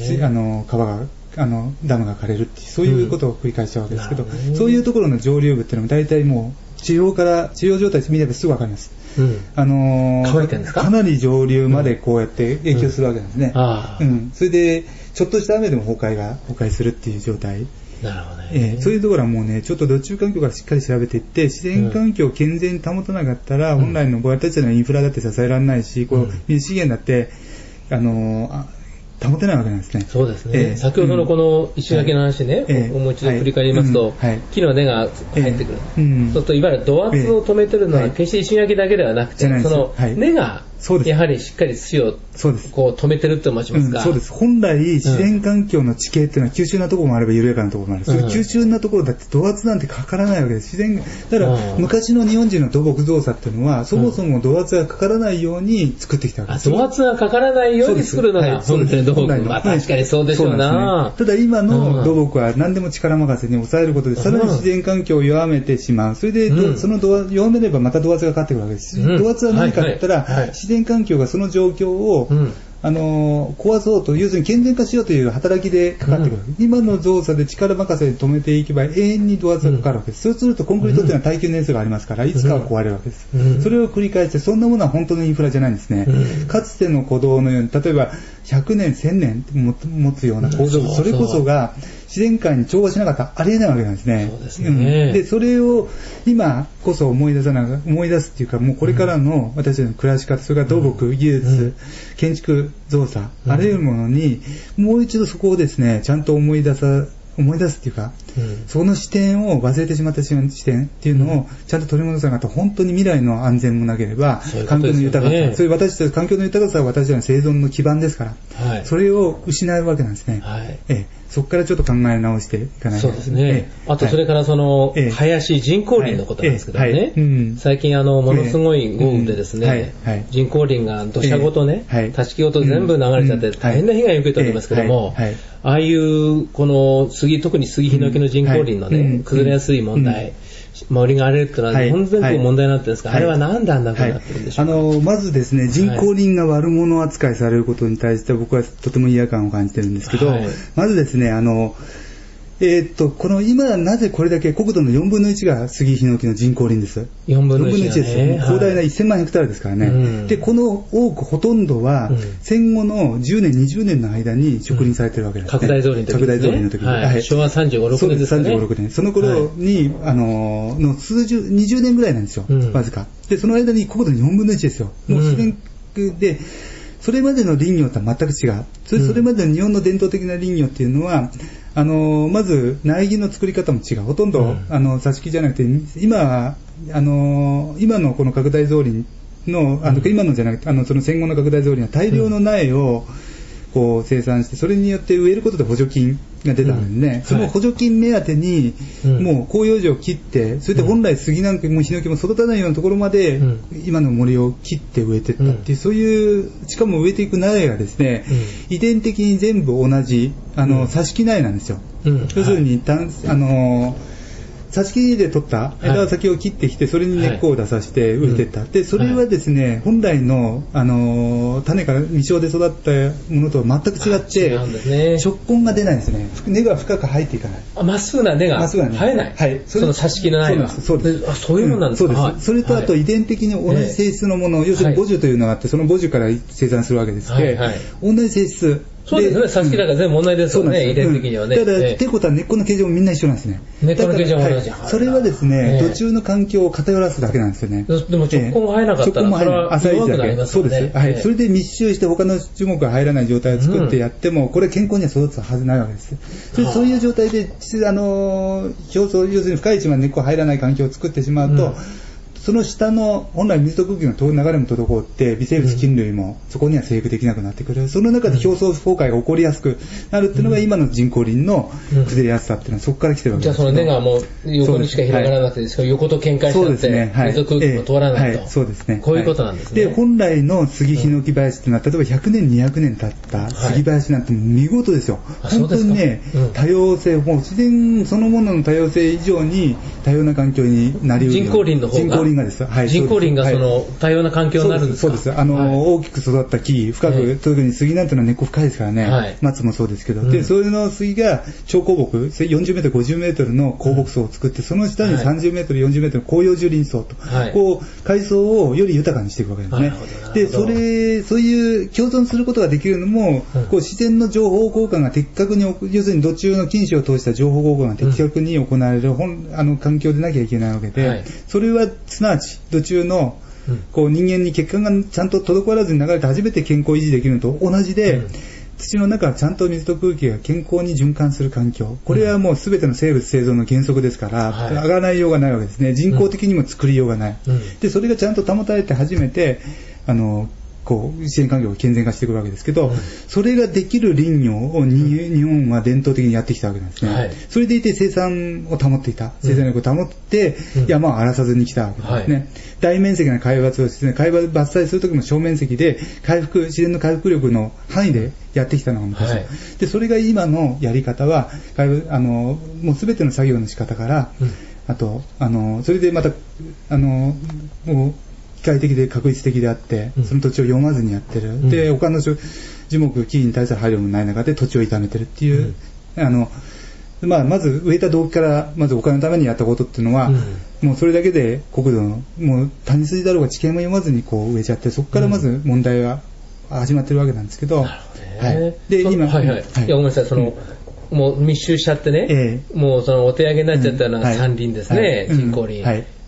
ダムが枯れるっていう、そういうことを繰り返しちゃうわけですけど、そういうところの上流部っていうのも大体もう地表状態見ればすぐ分かります。 乾いてるんですか？ かなり上流までこうやって影響するわけなんですね。それでちょっとした雨でも崩壊するっていう状態。なるほどね。そういうところはもうね、ちょっと土中環境からしっかり調べていって、自然環境を健全に保たなかったら、本来の僕たちのインフラだって支えられないし、水資源だって保てないわけなんですね。 そうですね。先ほどのこの石垣の話ね、もう一度振り返りますと、木の根が入ってくる。そうするといわゆる土圧を止めてるのは決して石垣だけではなくて、その根がやはりしっかり土を止めてるって申しますか。 そうです。本来自然環境の地形っていうのは急峻なところもあれば緩やかなところもある。それ急峻なところだって土圧なんてかからないわけです。だから昔の日本人の土木造作っていうのはそもそも土圧がかからないように作ってきたわけです。 土圧がかからないように作るのが本当に土木。確かにそうでしょうな。 ただ今の土木は何でも力任せに抑えることでさらに自然環境を弱めてしまう。それでその弱めればまた土圧がかかってくるわけです。土圧は何かって言ったら自然環境がその状況を壊そうと、要するに健全化しようという働きでかかってくる。今の造作で力任せに止めていけば永遠に土圧がかかるわけです。そうするとコンクリートというのは耐久年数がありますから、いつかは壊れるわけです。それを繰り返して、そんなものは本当のインフラじゃないんですね。かつての鼓動のように、例えば100年、1000年持つような構造物、それこそが自然界に調和しなかったらありえないわけなんですね。で、それを今こそ思い出すっていうか、もうこれからの私たちの暮らし方、それから土木、技術、建築、造作、あらゆるものにもう一度そこをですね、ちゃんと思い出すっていうか、 その視点を忘れてしまった視点っていうのをちゃんと取り戻さなかったら本当に未来の安全もなければ環境の豊かさ、そういう私たち環境の豊かさは私たちの生存の基盤ですから、それを失うわけなんですね。そこからちょっと考え直していかないと。 そうですね。あとそれからその林人工林のことなんですけどね、最近ものすごい豪雨でですね、人工林が土砂ごとね、立ち木ごと全部流れちゃって大変な被害を受けておりますけども、ああいうこの特に杉ヒノキの人工林のね、崩れやすい問題、森が荒れるっていうのは日本全国問題になってるんですが、あれはなんであんな風になってるんでしょうか。 まずですね、人工林が悪者扱いされることに対して僕はとても嫌感を感じてるんですけど、まずですね、この今なぜこれだけ国土の4分の1が杉ヒノキの人工林です。 4分の1 です。広大な1000万ヘクタールですからね。で、この多くほとんどは戦後の10年、20年の間に植林されてるわけですね。 拡大造林の時ですね。 拡大造林の時に。 昭和35、6年ですね。 35、6年。その頃に、の20年ぐらいなんですよ。わずか。で、その間に国土の4分の1ですよ。もう自然で、それまでの林業とは全く違う。それまでの日本の伝統的な林業っていうのは、まず苗木の作り方も違う。ほとんど、挿し木じゃなくて、今のこの拡大造林の、今のじゃなくて、その戦後の拡大造林は大量の苗を、こう生産して、それによって植えることで補助金が出たのでね、その補助金目当てに、もう広葉樹を切って、それで本来杉なんかもヒノキも育たないようなところまで、今の森を切って植えていったっていう、そういう、しかも植えていく苗がですね、遺伝的に全部同じ、挿し木苗なんですよ。要するに、挿し木で取った枝先を切ってきて、それに根っこを出させて植えていった。で、それはですね、本来の、種から未生で育ったものとは全く違って、直根が出ないんですね。根が深く生えていかない。 まっすぐな根が生えない。はい。その挿し木の苗が。 そうです。 そういうものなんですか。 そうです。それとあと遺伝的に同じ性質のもの、要するに母樹というのがあって、その母樹から生産するわけですけど、同じ性質。 そうですね。挿し木だから全部問題ですよね、遺伝的にはね。 ただ、ってことは根っこの形状もみんな一緒なんですね。 根っこの形状も同じ。 それはですね、土中の環境を偏らすだけなんですよね。 でも直根が生えなかったら、それは弱くなりますよね。 そうです。はい。それで密集して他の樹木が入らない状態を作ってやっても、これ健康には育つはずないわけです。そういう状態で、要するに深い位置まで根っこが入らない環境を作ってしまうと、その下の本来水と空気の流れも滞って微生物菌類もそこには生育できなくなってくる。その中で表層崩壊が起こりやすくなるっていうのが今の人工林の崩れやすさっていうのはそこから来てるわけです。 じゃあその根がもう横にしか広がらなくて、横と見解しちゃって水と空気も通らないと。 そうですね。 こういうことなんですね。 で、本来の杉ヒノキ林っていうのは例えば100年200年経った杉林なんて見事ですよ。本当にね、多様性、もう自然そのものの多様性以上に多様な環境になり得る。 人工林の方が。 がです。はい。 人工林がその多様な環境になるんですか。 そうです。大きく育った木、深く、特に杉なんてのは根っこ深いですからね。松もそうですけど。で、それの杉が超高木、40メートル、50メートルの高木層を作って、その下に30メートル、40メートルの広葉樹林層と、こう、海藻をより豊かにしていくわけですね。で、そういう共存することができるのも、こう、自然の情報交換が的確に、要するに土中の菌糸を通した情報交換が的確に行われる環境でなきゃいけないわけで、それはすなわち土中のこう人間に血管がちゃんと滞らずに流れて初めて健康を維持できるのと同じで、土の中はちゃんと水と空気が健康に循環する環境、これはもう全ての生物生存の原則ですから、上がらないようがないわけですね。人工的にも作りようがない。で、それがちゃんと保たれて初めてこう自然環境が健全化してくるわけですけど、それができる林業を日本は伝統的にやってきたわけなんですね。それでいて生産を保っていた、生産力を保って、山を荒らさずに来たわけですね。大面積な海抜をですね、海抜伐採するときも小面積で自然の回復力の範囲でやってきたのが昔。で、それが今のやり方は、もうすべての作業の仕方から、あと、それでまた、もう、機械的で確率的であって、その土地を読まずにやってる。で、他の樹木、木に対する配慮もない中で土地を傷めてるっていう、まず植えた動機から、まずお金のためにやったことっていうのは、もうそれだけで国土の、もう谷筋だろうが地形も読まずにこう植えちゃって、そこからまず問題が始まってるわけなんですけど、 で、今、いや、ごめんなさい、もう密集しちゃってね、もうそのお手上げになっちゃったような山林ですね、人工林。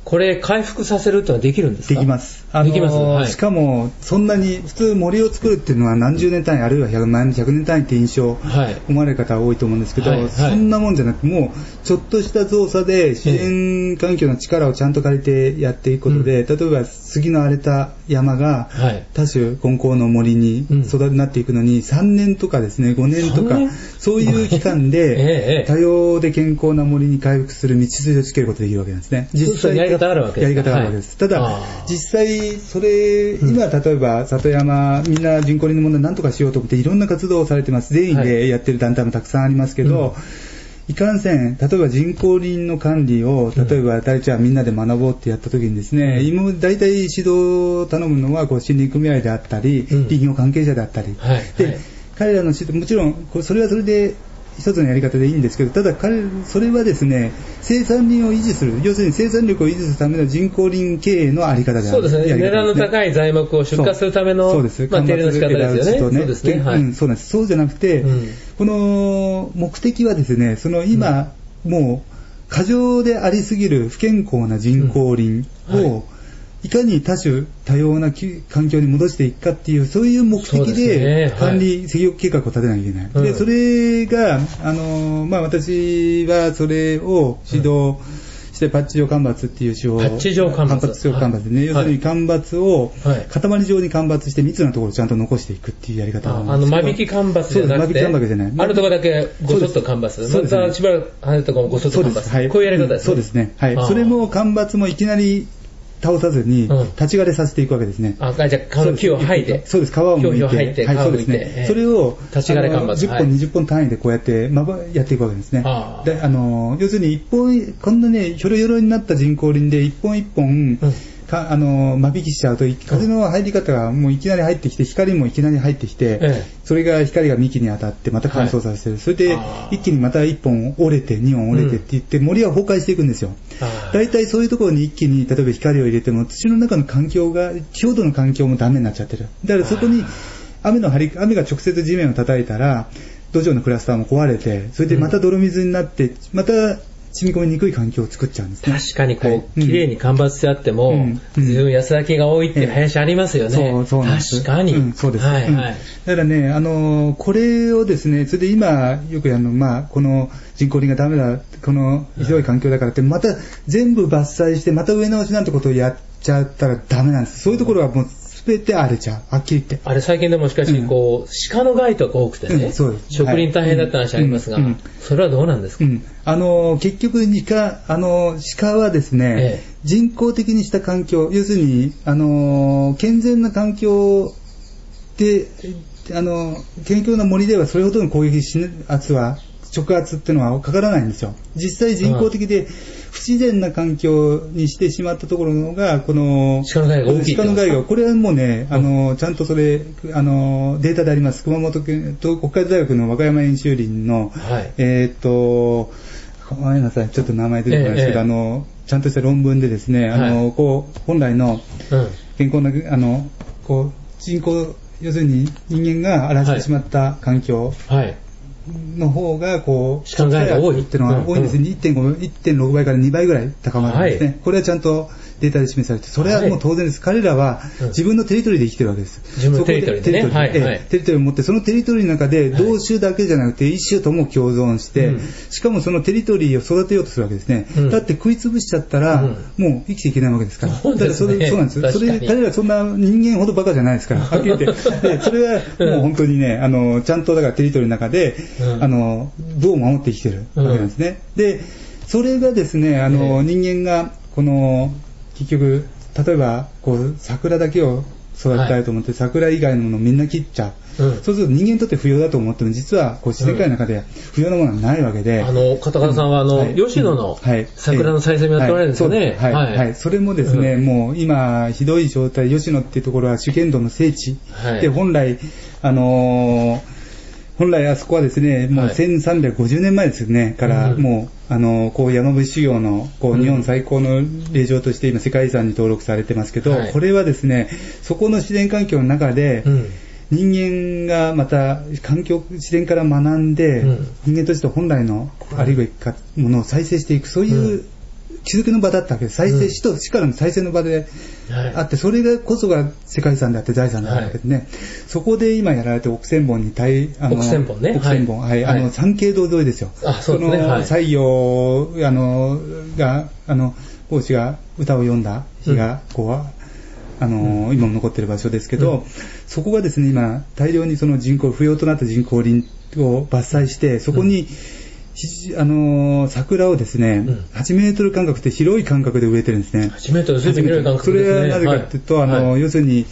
これ回復させるとはできるんですか？ できます。 できます、はい、 しかもそんなに普通森を作るっていうのは何十年単位あるいは100年単位って印象、はい、思われる方は多いと思うんですけど、はいはい、そんなもんじゃなくもうちょっとした造作で自然環境の力をちゃんと借りてやっていくことで、例えば杉の荒れた山が多種混交の森になっていくのに3年とかですね5年とかそういう期間で多様で健康な森に回復する道筋をつけることができるわけなんですね。 実際やり方があるわけです。 やり方があるわけです。ただ実際それ今例えば里山みんな人工林の問題何とかしようと思っていろんな活動をされてます。善意でやってる団体もたくさんありますけど、いかんせん例えば人工林の管理を例えば誰ちゃんみんなで学ぼうってやった時にですね、今大体指導を頼むのはこう森林組合であったり、林業関係者であったり、で彼らの指導もちろんそれはそれで一つのやり方でいいんですけど、ただそれはですね生産林を維持する、要するに生産力を維持するための人工林経営のあり方である。 そうですね。値段の高い材木を出荷するための手入れの仕方ですよね。そうですね。はい。 そうなんです。そうじゃなくて、この目的はですね、その今、もう過剰でありすぎる不健康な人工林を、いかに多種多様な環境に戻していくかっていうそういう目的で管理施業計画を立てなきゃいけない。でそれが私はそれを指導してパッチ状間伐っていう手法をパッチ状間伐ね、要するに間伐を塊状に間伐して密なところをちゃんと残していくっていうやり方なんです。 間引き間伐じゃなくてあるところだけごそっと間伐、またしばらく離れたところもごそっと間伐、こういうやり方ですね。 そうですね。はい。それも間伐もいきなり倒さずに立ち枯れさせていくわけですね。 じゃあ木を剥いで、 そうです、皮を剥いて、 そうですね。 それを立ち枯れ間伐 10本20本単位でこうやってやっていくわけですね。で要するに一本こんなねひょろひょろになった人工林で一本一本間引きしちゃうと風の入り方がもういきなり入ってきて光もいきなり入ってきて、それが光が幹に当たってまた乾燥させる、それで一気にまた1本折れて2本折れてって言って森は崩壊していくんですよ。大体そういうところに一気に例えば光を入れても土の中の環境が強度の環境もダメになっちゃってる。だからそこに雨が直接地面を叩いたら土壌のクラスターも壊れて、それでまた泥水になってまた染み込みにくい環境を作っちゃうんですね。 確かに綺麗に間伐してあっても、自分安らきが多いっていう林ありますよね。 そうなんです。 確かに。 そうです。だからね、これをですね、それで今よくこの人工林がダメだ、このひどい環境だからって、また全部伐採して、また植え直しなんてことをやっちゃったらダメなんです。そういうところはもう全て荒れちゃう。はっきり言って。 あれ最近でもしかし、鹿の害とか多くてね、植林大変だった話ありますが、それはどうなんですか？ 結局鹿はですね、人工的にした環境、要するに健全な環境で健康な森ではそれほどの攻撃直圧っていうのはかからないんですよ。実際人工的で不自然な環境にしてしまったところのがこの鹿の害が大きい。 鹿の害がこれはもうねちゃんとそれデータであります。熊本県と北海道大学の和歌山演習林の、ごめんなさいちょっと名前出てこないですけど、ちゃんとした論文でですね本来の健康な人工要するに人間が荒らしてしまった環境、の方が鹿の害が多いっていうのは多いんです。1.6 倍から2倍ぐらい高まるんですね。これはちゃんとデータで示されて、それはもう当然です。彼らは自分のテリトリーで生きてるわけです。 自分のテリトリーでね。 テリトリーを持って、そのテリトリーの中で同種だけじゃなくて一種とも共存して、しかもそのテリトリーを育てようとするわけですね。だって食いつぶしちゃったらもう生きていけないわけですから。そうなんです。彼らそんな人間ほどバカじゃないですから。はっきり言って。それはもう本当にね、ちゃんとだからテリトリーの中でどう守って生きてるわけなんですね。で、それがですね、人間が結局例えば桜だけを育てたいと思って、桜以外のものをみんな切っちゃう。そうすると人間にとって不要だと思っても実は自然界の中で不要なものはないわけで、 片方さんは吉野の桜の再生もやっておられるんですよね。 それもですね、もう今ひどい状態、吉野っていうところは主権道の聖地で、本来あそこはですね、もう1350年前ですね、からもう山伏修行の日本最高の霊場として今世界遺産に登録されてますけど、これはですね、そこの自然環境の中で、人間がまた自然から学んで、人間として本来のあるべきものを再生していく、そういう気づきの場だったわけです。再生、死と死からの再生の場であって、それがこそが世界遺産であって財産だったわけですね。そこで今やられて奥千本に奥千本ね。 奥千本、三景堂沿いですよ。 そうですね。 その西洋が孔子が歌を詠んだ日が今も残っている場所ですけど、そこがですね、今大量にその不要となった人工林を伐採して、そこに、桜をですね、8メートル間隔って広い間隔で植えてるんですね。 8メートルずいぶん広い間隔ですね。 それはなぜかというと、要するに、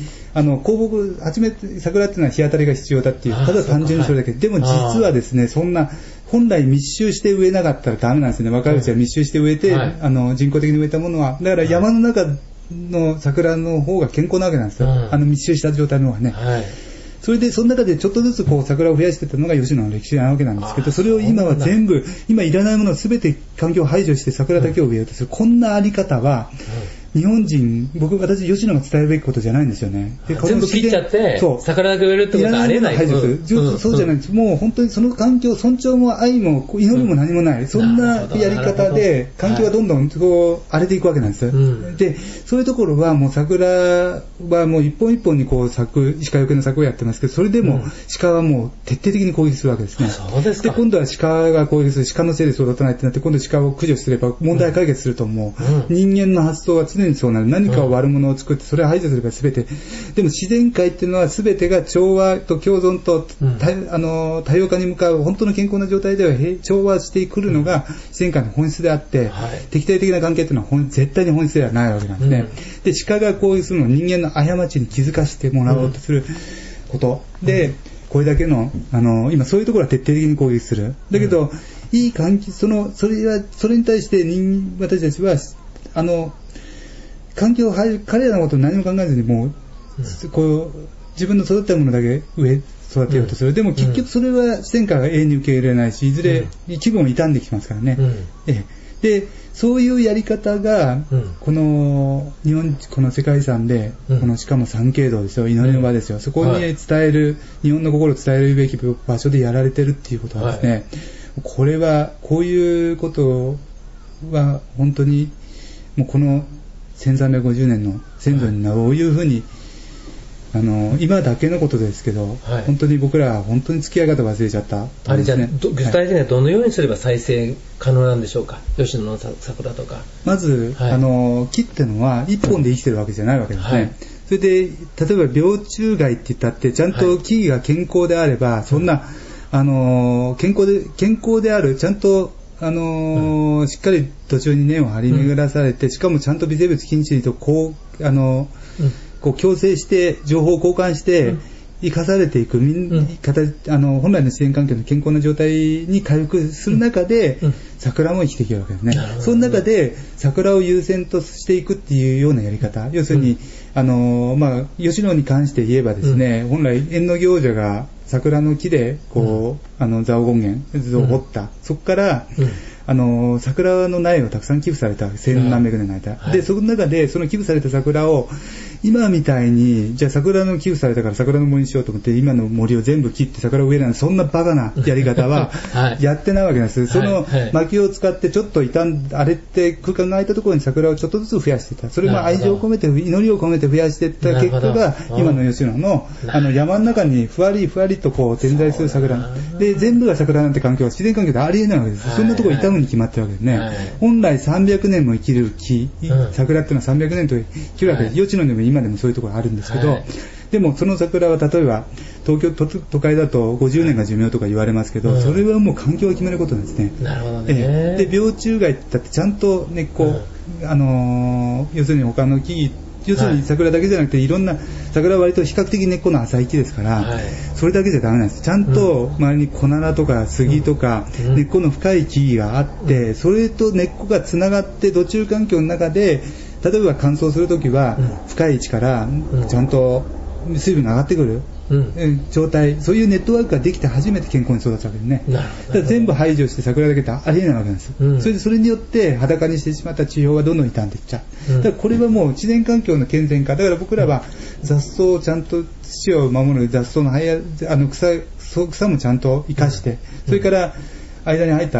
桜っていうのは日当たりが必要だっていう、ただ単純にそれだけ。でも実はですね、そんな、本来密集して植えなかったらダメなんですね。若いうちは密集して植えて、人工的に植えたものは。だから山の中の桜の方が健康なわけなんですよ。密集した状態の方がね。それで、その中でちょっとずつ桜を増やしていったのが吉野の歴史なわけなんですけど、それを今は全部、今いらないものを全て環境を排除して桜だけを植えようとする。こんなあり方は、日本人、私、吉野が伝えるべきことじゃないんですよね。 全部切っちゃって、桜だけ植えるってことはありえない。 そうじゃないんです。もう本当にその環境、尊重も愛も祈りも何もない。そんなやり方で、環境はどんどん荒れていくわけなんです。で、そういうところはもう桜はもう一本一本に鹿よけの柵をやってますけど、それでも鹿はもう徹底的に攻撃するわけですね。で、今度は鹿が攻撃する、鹿のせいで育たないってなって、今度鹿を駆除すれば問題解決するともう、人間の発想は常にそうなる。何かを悪者を作ってそれを排除すれば全て。でも自然界っていうのは全てが調和と共存と多様化に向かう本当の健康な状態では調和してくるのが自然界の本質であって、適定的な関係っていうのは絶対に本質ではないわけなんですね。で、鹿が攻撃するのは人間の過ちに気づかせてもらおうとすることで、これだけの今そういうところは徹底的に攻撃する。だけど、いい環境、それに対して私たちは環境を彼らのことを何も考えずにもう、自分の育ったものだけ育てようとする。でも結局それは自然界が永遠に受け入れないし、いずれ気分を傷んできますからね。で、そういうやり方が、この世界遺産で、しかも三景堂ですよ、祈りの場ですよ。そこに日本の心を伝えるべき場所でやられてるっていうことはですね、こういうことは本当に、もうこの1350年の先祖にどういうふうに今だけのことですけど、本当に僕らは本当に付き合い方忘れちゃった、 あれじゃあ具体的にはどのようにすれば再生可能なんでしょうか。吉野の桜とかまず、木ってのは一本で生きてるわけじゃないわけですね。それで例えば病虫害って言ったってちゃんと木々が健康であれば、そんな健康であるちゃんとしっかり途中に根を張り巡らされて、しかもちゃんと微生物菌糸と共生して情報を交換して生かされていく、本来の自然環境の健康な状態に回復する中で、桜も生きていけるわけですね。その中で桜を優先としていくっていうようなやり方、要するに吉野に関して言えばですね、本来縁の行者が桜の木で蔵王権現図を掘った、そこから桜の苗をたくさん寄付された、千何百年の間、でその中でその寄付された桜を今みたいにじゃあ桜の寄付されたから桜の森にしようと思って今の森を全部切って桜を植えるなんて、そんなバカなやり方はやってないわけなんです。その薪を使ってちょっと荒れて空間が空いたところに桜をちょっとずつ増やしていった。それも愛情を込めて祈りを込めて増やしていった結果が今の吉野の山の中にふわりふわりと点在する桜で、全部が桜なんて環境は自然環境でありえないわけです。そんなところ傷むに決まってるわけですね。本来300年も生きる木、桜っていうのは300年と生きるわけです。吉野でも今でもそういうところあるんですけど、でもその桜は例えば都会だと50年が寿命とか言われますけど、それはもう環境が決めることなんですね。 なるほどね。 で病虫害ってちゃんと根っこ、要するに他の木々、要するに桜だけじゃなくていろんな桜は割と比較的根っこの浅い木ですから、それだけじゃダメなんです。ちゃんと周りにコナラとか杉とか、根っこの深い木々があって、それと根っこがつながって土中環境の中で、例えば乾燥するときは深い位置からちゃんと水分が上がってくる状態、そういうネットワークができて初めて健康に育つわけですね。だから全部排除して桜だけってありえないわけなんです。それによって裸にしてしまった地表がどんどん傷んでいっちゃう。だからこれはもう自然環境の健全化だから、僕らは雑草をちゃんと土を守る雑草の草もちゃんと生かして、それから間に生えた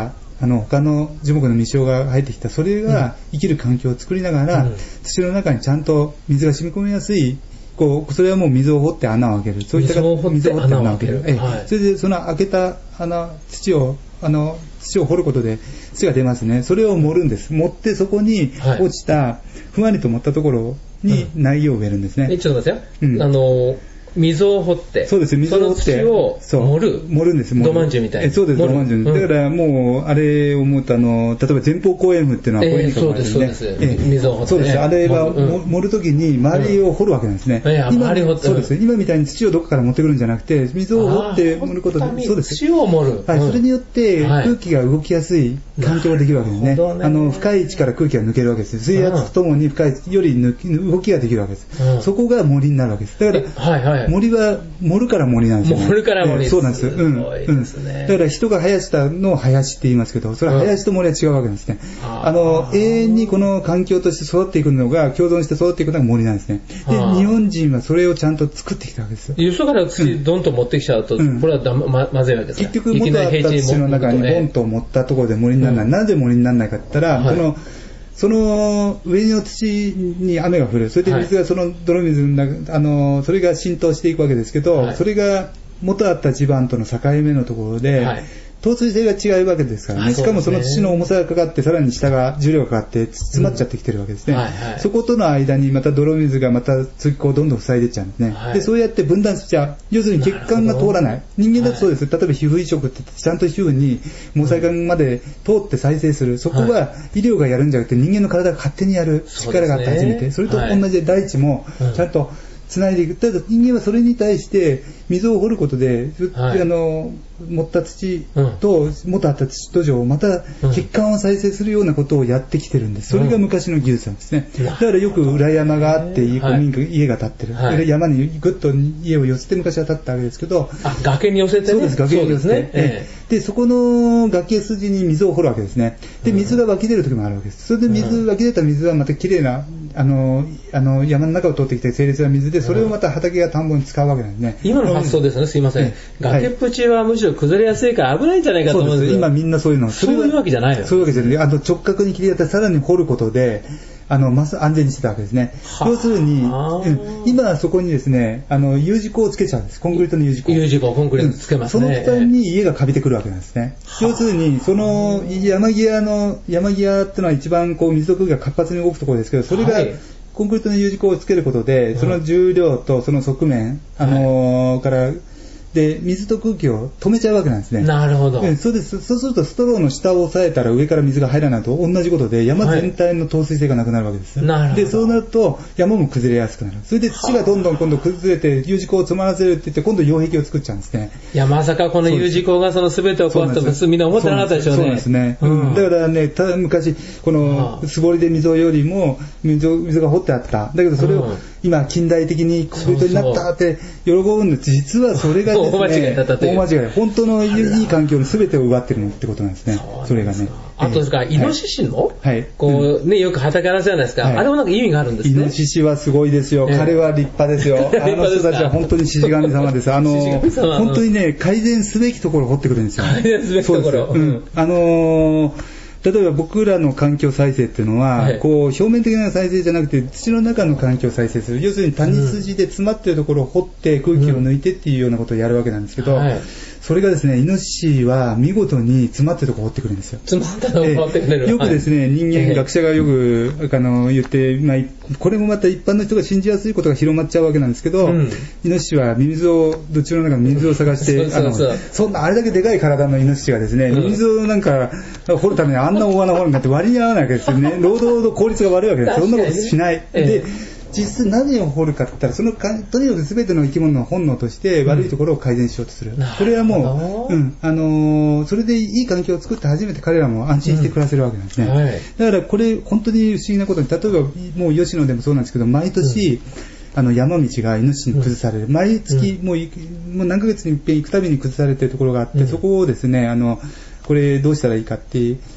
他の樹木の実生が入ってきた、それが生きる環境を作りながら、土の中にちゃんと水が染み込みやすい、それはもう水を掘って穴を開ける。そういった水を掘って穴を開ける。 それでその開けた土を掘ることで土が出ますね。それを盛るんです。盛ってそこに落ちた、ふんわりと盛ったところに苗木を植えるんですね。 ちょっと待ってよ。溝を掘って、 そうです、水を掘って、 その土を盛るんです。 土まんじゅうみたいな。そうです、土まんじゅう。だからもう、あれを思うと、例えば前方後円墳っていうのはこれにそうです、そうです。水を掘って。 そうです。あれは盛るときに周りを掘るわけなんですね。 周りを掘って。 そうです。今みたいに土をどこから持ってくるんじゃなくて、水を掘って盛ることで、そうです。 土を盛る。 はい、それによって空気が動きやすい環境ができるわけですね。深い位置から空気が抜けるわけです。水圧とともに深い位置より動きができるわけです。そこが森になるわけです。だから、森は、盛るから森なんですよ、ね。 盛るから森です。 そうなんです。だから人が生やしたのを林って言いますけど、それは林と森は違うわけなんですね。永遠にこの環境として育っていくのが、共存して育っていくのが森なんですね。で、日本人はそれをちゃんと作ってきたわけですよ。 よそから土どんと持ってきちゃうと、これはまずいわけですか。 結局元あった土の中にボンと持ったところで森にならない。なぜ森にならないかって言ったら、その上の土に雨が降る。それで水がその泥水の中、それが浸透していくわけですけど、それが元あった地盤との境目のところで、透水性が違うわけですからね。しかもその土の重さがかかって、さらに下が重量がかかって詰まっちゃってきてるわけですね。そことの間にまた泥水がまたどんどん塞いでいっちゃうんですね。で、そうやって分断しちゃう。要するに血管が通らない。人間だとそうです。例えば皮膚移植ってちゃんと皮膚に毛細管まで通って再生する。そこは医療がやるんじゃなくて人間の体が勝手にやる力があって初めて。それと同じで大地もちゃんとつないでいく。ただ人間はそれに対して水を掘ることで、持った土と元あった土土壌をまた血管を再生するようなことをやってきてるんです。それが昔の技術なんですね。だからよく裏山があって家が建ってる。山にぐっと家を寄せて昔は建ったわけですけど、 崖に寄せてね。 そうです、崖に寄せて。で、そこの崖筋に水を掘るわけですね。で、水が湧き出る時もあるわけです。それで湧き出た水はまたきれいな山の中を通ってきて清冽な水で、それをまた畑が田んぼに使うわけなんですね。 今の発想ですね、すいません。崖っぷちはむしろ崩れやすいから危ないんじゃないかと思うんですけど。 今みんなそういうの。 そういうわけじゃないの。 そういうわけじゃない。直角に切り当てさらに掘ることで、安全にしてたわけですね。要するに、今そこにですね、U 字工をつけちゃうんです。コンクリートの U 字工。 U 字工、コンクリートつけますね。 その途端に家がカビてくるわけなんですね。要するに、その山際ってのは一番水と空気が活発に動くところですけど、それが、コンクリートの U 字工をつけることで、その重量とその側面、からで水と空気を止めちゃうわけなんですね。 なるほど。 そうするとストローの下を押さえたら上から水が入らないと同じことで山全体の透水性がなくなるわけです。 なるほど。 でそうなると山も崩れやすくなる。それで土がどんどん今度崩れて U 字工を詰まらせるって言って今度擁壁を作っちゃうんですね。 いやまさかこの U 字工がその全てを壊すとみんな思ってなかったでしょうね。 そうですね。だからね昔この素掘りで溝よりも溝が掘ってあった。だけどそれを今近代的にコンクリートになったって喜ぶんです。実はそれがですね、大間違い。本当のいい環境の全てを奪ってるってことなんですね。それがね。 あとですから、イノシシの、こうね、よく畑荒らすじゃないですか。あれもなんか意味があるんですね。 イノシシはすごいですよ。彼は立派ですよ。あの人たちは本当に獅子神様です。本当にね、改善すべきところを掘ってくるんですよ。 改善すべきところ。 例えば僕らの環境再生っていうのは、表面的な再生じゃなくて土の中の環境を再生する。要するに谷筋で詰まっているところを掘って空気を抜いてっていうようなことをやるわけなんですけど、それがですね、イノシシは見事に詰まってるところを掘ってくるんですよ。 詰まったところを掘ってくれる。 よくですね、人間、学者がよく言って、これもまた一般の人が信じやすいことが広まっちゃうわけなんですけど、イノシシは土の中の水を探して、そんなあれだけでかい体のイノシシがですね、水をなんか掘るためにあんな大穴掘るんだって割に合わないわけですよね。労働の効率が悪いわけです。そんなことしない。で実質何を掘るかって言ったらとにかく全ての生き物の本能として悪いところを改善しようとする。これはもう、それでいい環境を作って初めて彼らも安心して暮らせるわけなんですね。だからこれ本当に不思議なことに、例えばもう吉野でもそうなんですけど、毎年、山道がイノシシに崩される。毎月もう何ヶ月に一遍行くたびに崩されているところがあって、そこをですね、これどうしたらいいかって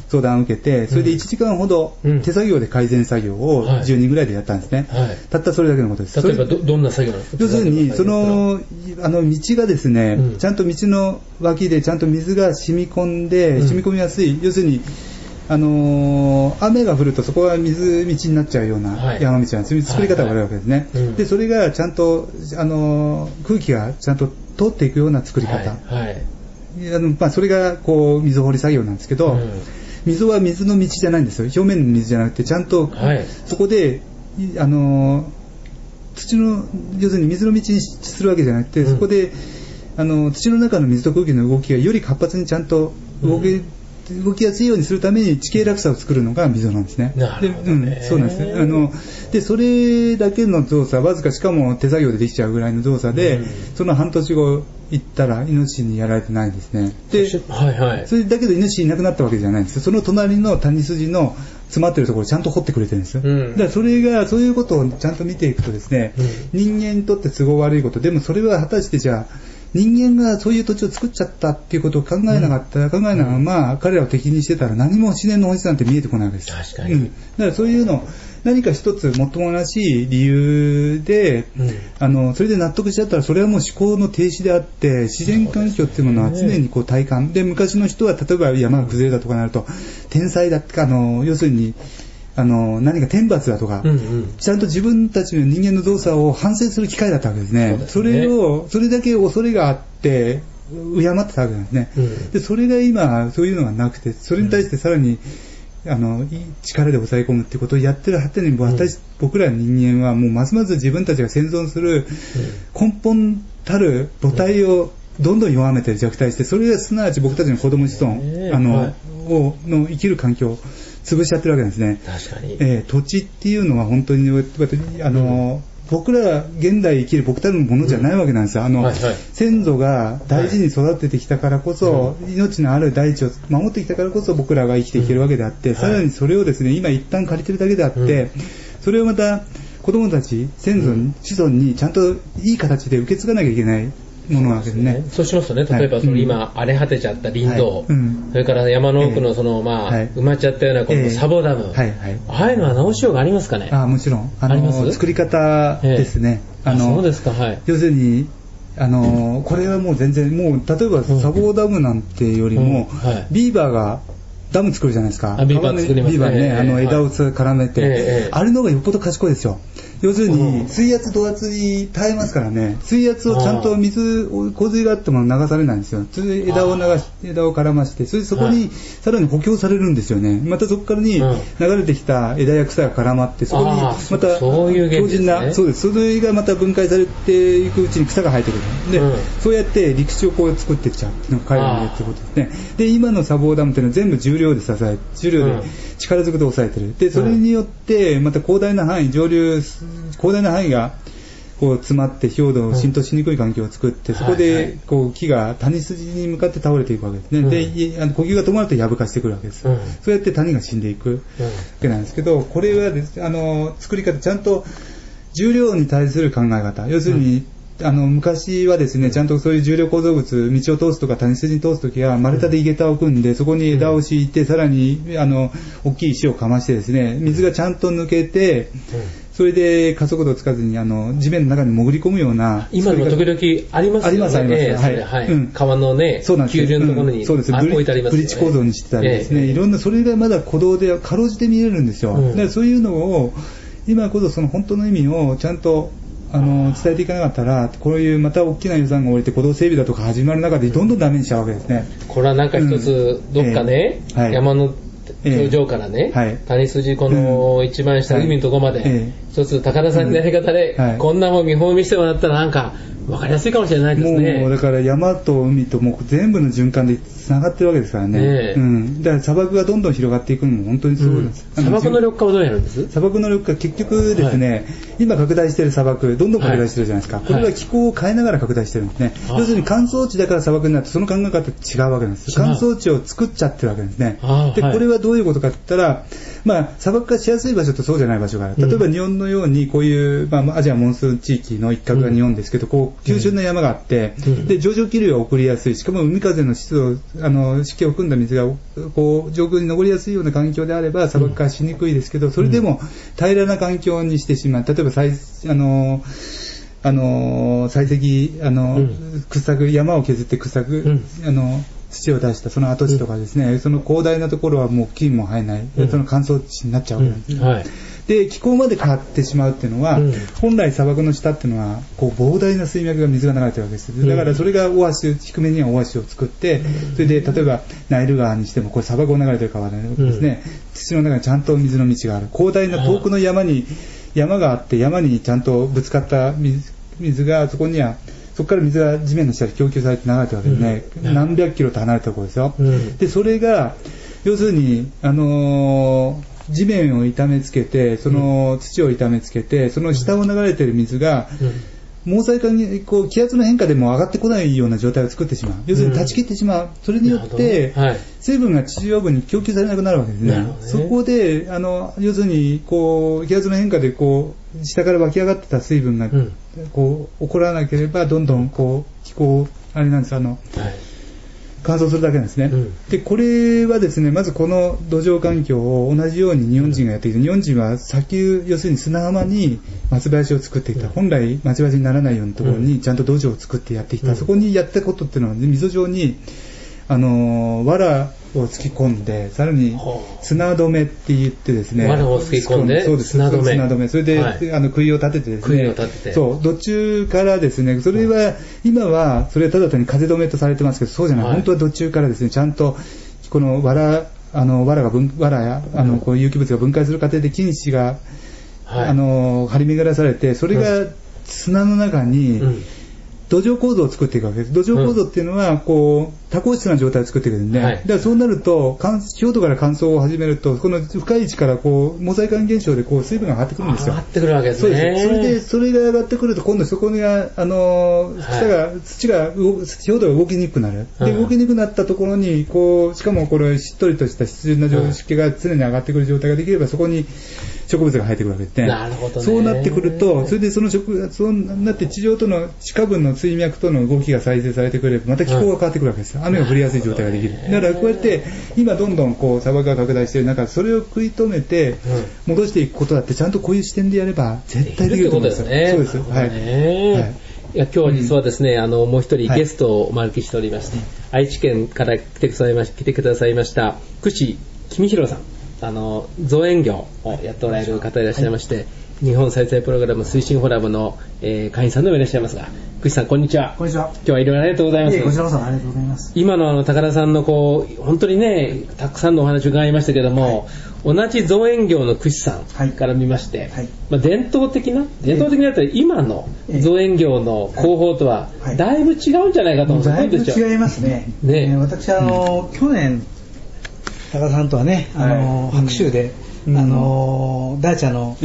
相談を受けて、それで1時間ほど手作業で改善作業を10人ぐらいでやったんですね。たったそれだけのことです。 例えばどんな作業なんですか？ 要するに、道がですね、ちゃんと道の脇でちゃんと水が染み込んで、染み込みやすい、要するに、雨が降るとそこは水道になっちゃうような山道なんです。作り方があるわけですね。で、それがちゃんと、空気がちゃんと通っていくような作り方。それが、水掘り作業なんですけど、溝は水の道じゃないんですよ。表面の水じゃなくて、ちゃんと、そこで、土の、要するに水の道にするわけじゃなくて、そこで、土の中の水と空気の動きがより活発にちゃんと動きやすいようにするために地形落差を作るのが溝なんですね。そうなんですね。で、それだけの動作、わずかしかも手作業でできちゃうぐらいの動作で、その半年後行ったらイノシシにやられてないですね。で、それだけどイノシシいなくなったわけじゃないんです。その隣の谷筋の詰まってるところをちゃんと掘ってくれてるんです。だからそれが、そういうことをちゃんと見ていくとですね、人間にとって都合悪いこと、でもそれは果たしてじゃあ、人間がそういう土地を作っちゃったっていうことを考えなかったら、考えながら、まあ、彼らを敵にしてたら何も自然の本質なんて見えてこないわけです。 確かに。 だからそういうの、何か一つもっともらしい理由で、それで納得しちゃったら、それはもう思考の停止であって、自然環境っていうものは常に体感。で、昔の人は、例えば山が崩れたとかなると、天災だって、要するに、何か天罰だとか、ちゃんと自分たちの人間の動作を反省する機会だったわけですね。それだけ恐れがあって、敬ってたわけなんですね。で、それが今、そういうのがなくて、それに対してさらに、力で抑え込むってことをやってる果てに、僕ら人間はもうますます自分たちが生存する根本たる母体をどんどん弱めて弱体して、それがすなわち僕たちの子供子孫、の生きる環境を潰しちゃってるわけなんですね。 確かに。 土地っていうのは本当に、僕ら現代生きる僕たちのものじゃないわけなんですよ。先祖が大事に育ててきたからこそ、命のある大地を守ってきたからこそ僕らが生きていけるわけであって、さらにそれをですね、今一旦借りてるだけであって、それをまた子供たち、先祖、子孫にちゃんといい形で受け継がなきゃいけない。ものなんですね。 そうしますとね、例えば今荒れ果てちゃった林道、それから山の奥の埋まっちゃったようなこの砂防ダム、ああいうのは直しようがありますかね？ もちろん。作り方ですね。 そうですか。 要するに、これはもう全然、もう例えば砂防ダムなんてよりも、ビーバーがダム作るじゃないですか。 ビーバー作りますね。 ビーバーね、枝を絡めて、あれの方がよっぽど賢いですよ。要するに、水圧、土圧に耐えますからね、水圧をちゃんと洪水があっても流されないんですよ。枝を絡まして、そこにさらに補強されるんですよね。またそこからに流れてきた枝や草が絡まって、そこにまた強靭な、そうです。それがまた分解されていくうちに草が生えてくる。で、そうやって陸地を作ってきちゃうのが彼らのやってることですね。で、今の砂防ダムっていうのは全部重量で支えて、重量で力ずくで抑えてる。で、それによって、また広大な範囲、広大な範囲が詰まって氷土を浸透しにくい環境を作って、そこで木が谷筋に向かって倒れていくわけですね。で、呼吸が止まるとやぶ化してくるわけです。そうやって谷が死んでいくわけなんですけど、これはですね、作り方ちゃんと重量に対する考え方、要するに昔はですね、ちゃんとそういう重量構造物、道を通すとか谷筋に通すときは丸太で井桁を組んで、そこに枝を敷いて、さらに大きい石をかましてですね、水がちゃんと抜けて、それで加速度をつかずに地面の中に潜り込むような。 今も時々ありますよね。 あります。 川のね、急流のところに置いてありますよね。 ブリッジ構造にしてたりですね、いろんな、それがまだ鼓動でかろうじて見えるんですよ。だからそういうのを、今こそその本当の意味をちゃんと伝えていかなかったら、こういうまた大きな予算が降りて鼓動整備だとか始まる中でどんどんダメにしちゃうわけですね。 これはなんか一つ、どっかね、山の頂上からね、谷筋この一番下海のとこまで、一つ高田さんのやり方で、こんなもん見本見せてもらったらなんか分かりやすいかもしれないですね。 もうだから山と海ともう全部の循環で繋がってるわけですからね。だから砂漠がどんどん広がっていくのも本当にそうです。 砂漠の緑化はどうやるんです？ 砂漠の緑化結局ですね、今拡大している砂漠、どんどん拡大してるじゃないですか。これは気候を変えながら拡大してるんですね。要するに乾燥地だから砂漠になって、その考え方違うわけなんです。乾燥地を作っちゃってるわけですね。で、これはどうういうことかって言ったら、砂漠化しやすい場所とそうじゃない場所がある。例えば日本のようにこういう、アジアモンスーン地域の一角が日本ですけど、こう急峻な山があって、で上昇気流が送りやすい、しかも海風の湿度、湿気を含んだ水がこう上空に上りやすいような環境であれば砂漠化しにくいですけど、それでも平らな環境にしてしまう。例えば採石、掘削、山を削って掘削、土を出したその跡地とかですね、その広大なところはもう木も生えない、その乾燥地になっちゃうわけなんですね。で、気候まで変わってしまうっていうのは、本来砂漠の下っていうのは、こう膨大な水脈が水が流れてるわけです。だからそれがオアシス、低めにはオアシスを作って、それで例えばナイル川にしても、これ砂漠を流れてる川ですね、土の中にちゃんと水の道がある。広大な遠くの山があって、山にちゃんとぶつかった水が、そこには、そこから水が地面の下に供給されて流れてるわけですね。何百キロと離れたところですよ。で、それが、要するに、地面を痛めつけて、その土を痛めつけて、その下を流れている水が、毛細管にこう気圧の変化でも上がってこないような状態を作ってしまう。要するに断ち切ってしまう。それによって、水分が地上部に供給されなくなるわけですね。そこで、要するに、こう、気圧の変化で、こう、下から湧き上がってた水分が、こう、起こらなければ、どんどん、こう、気候、あれなんです、乾燥するだけなんですね。で、これはですね、まずこの土壌環境を同じように日本人がやってきて、日本人は砂丘、要するに砂浜に松林を作ってきた。本来松林にならないようなところにちゃんと土壌を作ってやってきた。そこにやったことっていうのは、溝状に、藁を突き込んで、さらに砂止めって言ってですね、 藁を突き込んで、 そうです、砂止め。それで、杭を立ててですね、そう、土中からですね、それは、今は、それはただ単に風止めとされてますけど、そうじゃない、本当は土中からですね、ちゃんと、この藁や、こういう有機物が分解する過程で菌糸が、張り巡らされて、それが砂の中に、土壌構造を作っていくわけです。土壌構造っていうのは、こう、多孔質な状態を作っていくんで、だからそうなると、表土から乾燥を始めると、この深い位置から、こう、毛細管現象で、こう、水分が上がってくるんですよ。 上がってくるわけですね。 そうです。それが上がってくると、今度そこには、土が、表土が動きにくくなる。で、動きにくくなったところに、こう、しかもこれ、しっとりとした湿潤な湿気が常に上がってくる状態ができれば、そこに、植物が生えてくるわけですね。 なるほどね。 そうなってくると、それでそうなって地上との地下部の水脈との動きが再生されてくれば、また気候が変わってくるわけです。雨が降りやすい状態ができる。だからこうやって、今どんどんこう砂漠が拡大している中、それを食い止めて、戻していくことだって、ちゃんとこういう視点でやれば、絶対できると思うんですよ。そうです。はい。 いや、今日は実はですね、もう一人ゲストをお招きしておりまして、愛知県から来てくださいました、串公弘さん。造園業をやっておられる方いらっしゃいまして、日本再生プログラム推進フォーラムの、会員さんでもいらっしゃいますが、串さん、こんにちは。 こんにちは。 今日はいろいろありがとうございます。 こちらこそありがとうございます。 今の高田さんのこう、本当にね、たくさんのお話を伺いましたけども、同じ造園業の串さんから見まして、伝統的なと今の造園業の工法とは、だいぶ違うんじゃないかと思うんです。 だいぶ違いますね。私、去年、高田さんとはね、白州で、大茶の、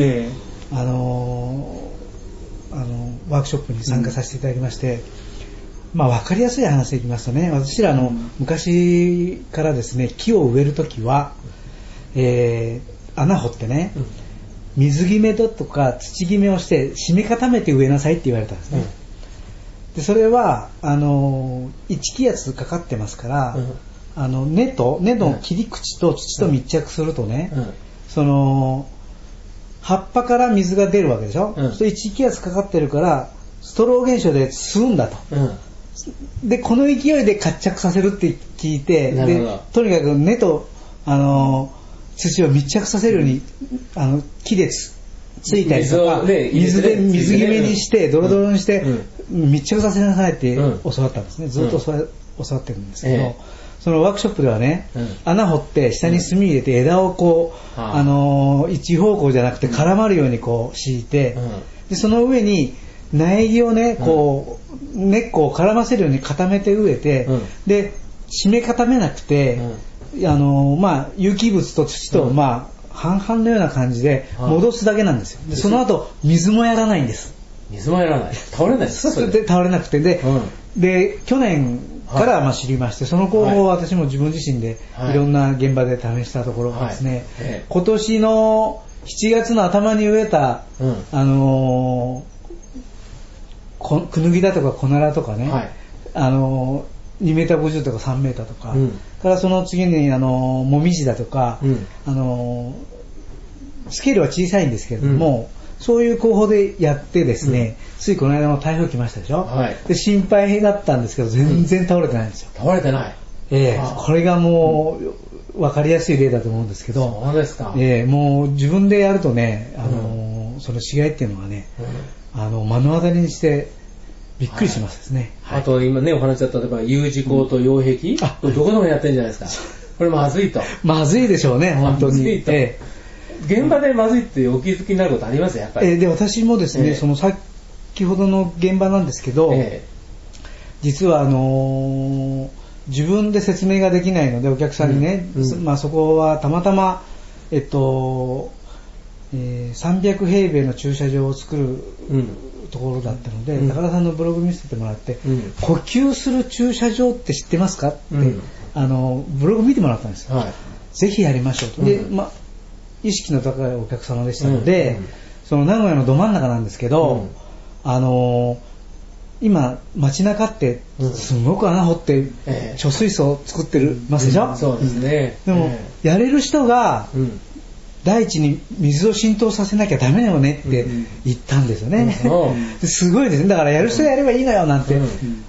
ワークショップに参加させていただきまして、分かりやすい話でいきますとね、私ら昔からですね、木を植えるときは、穴掘ってね、水決めとか土決めをして締め固めて植えなさいって言われたんですね。でそれは1気圧かかってますから、根の切り口と土と密着するとね、その葉っぱから水が出るわけでしょ。それ1気圧かかってるからストロー現象で吸うんだと。でこの勢いで活着させるって聞いて、でとにかく根と土を密着させるように木でついたりとか水決めにしてドロドロにして密着させなさいって教わったんですね。ずっと教わってるんですけど、そのワークショップではね、穴掘って下に炭入れて枝をこう、一方向じゃなくて絡まるようにこう敷いて、でその上に苗木をね、こう根っこを絡ませるように固めて植えて、で締め固めなくて、有機物と土と半々のような感じで戻すだけなんですよ。でその後水もやらないんです。 水もやらない。倒れないです。 で倒れなくてで去年から知りまして、その工法を私も自分自身でいろんな現場で試したところですね、今年の7月の頭に植えた、クヌギだとかコナラとかね、2メーター50とか3メーターとか、からその次にモミジだとか、スケールは小さいんですけれども、そういう工法でやってですね、ついこの間の台風来ましたでしょ、で心配だったんですけど全然倒れてないんですよ。 倒れてない。 これがもう分かりやすい例だと思うんですけど、 そうですか。 もう自分でやるとね、その違いっていうのはね、目の当たりにしてびっくりしますですね。 あと今ねお話だった例えば U 字工と擁壁、どこでもやってるんじゃないですか。これまずいと。 まずいでしょうね、本当に。 現場でまずいってお気づきになることありますやっぱり。 で私もですね、その先ほどの現場なんですけど、実は自分で説明ができないのでお客さんにね、そこはたまたま300平米の駐車場を作るところだったので、高田さんのブログ見せてもらって、呼吸する駐車場って知ってますかって、ブログ見てもらったんですよ。ぜひやりましょうと。で、意識の高いお客様でしたので、その名古屋のど真ん中なんですけど、今街中ってすごく穴掘って貯水槽を作ってますでしょ。 そうですね。 でもやれる人が大地に水を浸透させなきゃダメだよねって言ったんですよね。すごいですね。だからやる人やればいいのよなんて、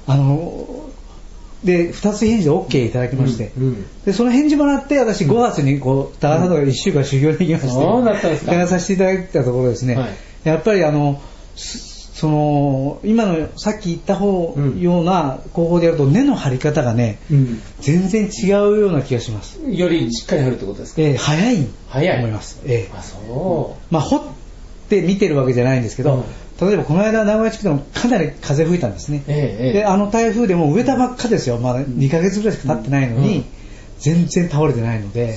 で2つ返事で OK いただきまして、でその返事もらって私5月に高田さんとか1週間修行に行きまして、 そうだったんですか。 やらさせていただいたところですね、やっぱりその今のさっき言ったような工法でやると根の張り方がね、全然違うような気がします。 よりしっかり張るってことですか。 早いと思います。掘って見てるわけじゃないんですけど、例えばこの間名古屋地区でもかなり風吹いたんですね、で台風でも植えたばっかですよ、まだ2ヶ月ぐらいしか経ってないのに、全然倒れてないので、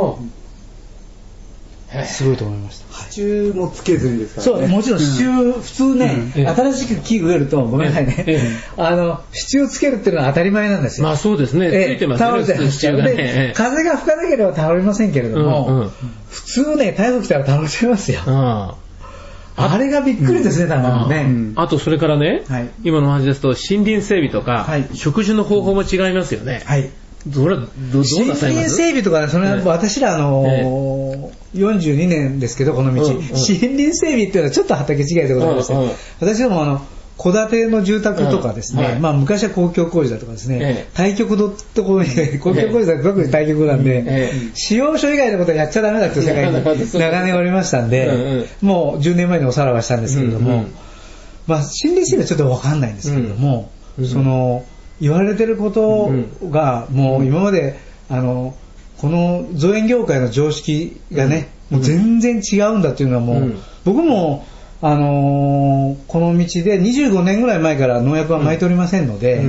すごいと思いました。 支柱もつけずにですか。 そう、もちろん支柱、普通ね、新しく木植えると、ごめんなさいね、支柱をつけるっていうのは当たり前なんですよ。 そうですね、ついてますね、支柱がね。 風が吹かなければ倒れませんけれども、普通ね、台風来たら倒れちゃいますよ。あれがびっくりですね、多分ね。 あとそれからね、今の話ですと森林整備とか植樹の方法も違いますよね。どうなさいます？ 森林整備とかね、それは私ら42年ですけどこの道、森林整備っていうのはちょっと畑違いでございまして、私ども戸建ての住宅とかですね、昔は公共工事だとかですね、対局のところに公共工事だと特に対局なんで、使用書以外のことはやっちゃダメだっていう世界に長年おりましたんで、もう10年前におさらばしたんですけれども、森林整備はちょっと分かんないんですけれども、その言われてることがもう今までこの造園業界の常識がね、もう全然違うんだっていうのはもう、僕もこの道で25年ぐらい前から農薬は撒いておりませんので、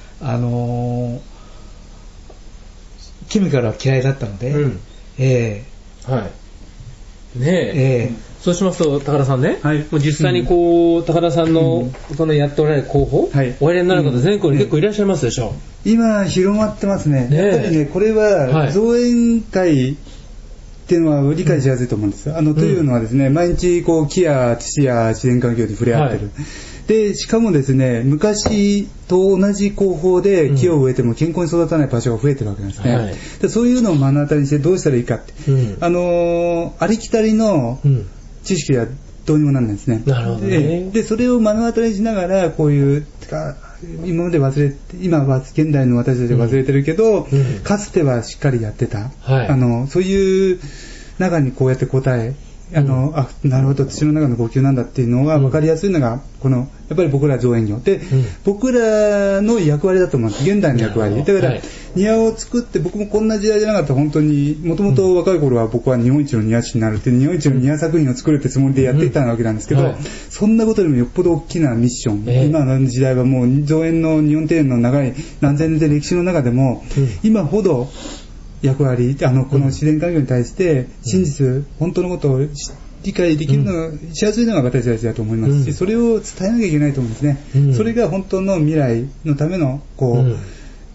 ケミカルは嫌いだったので、そうしますと高田さんね、もう実際に高田さんのそのやっておられる工法、おやりになる方全国に結構いらっしゃいますでしょう。今広まってますね。やっぱりね、これは造園会っていうのは理解しやすいと思うんですよ。というのはですね、毎日木や土や自然環境に触れ合ってる。でしかもですね、昔と同じ工法で木を植えても健康に育たない場所が増えてるわけなんですね。でそういうのを目の当たりにしてどうしたらいいかって、ありきたりの知識はどうにもならないですね。でそれを目の当たりにしながらこういう今まで今は現代の私たちは忘れてるけど、かつてはしっかりやってた、そういう中にこうやって答え、なるほど、土の中の呼吸なんだっていうのが分かりやすいのがやっぱり僕ら造園業で、僕らの役割だと思うんです。現代の役割だから庭を作って、僕もこんな時代じゃなかった。本当にもともと若い頃は僕は日本一の庭師になるって日本一の庭作品を作るってつもりでやっていたわけなんですけど、そんなことよりもよっぽど大きなミッション、今の時代はもう造園の日本庭園の長い何千年で歴史の中でも、今ほど役割、この自然環境に対して真実、本当のことを理解できるのが、しやすいのが私たちだと思いますし、それを伝えなきゃいけないと思うんですね。それが本当の未来のための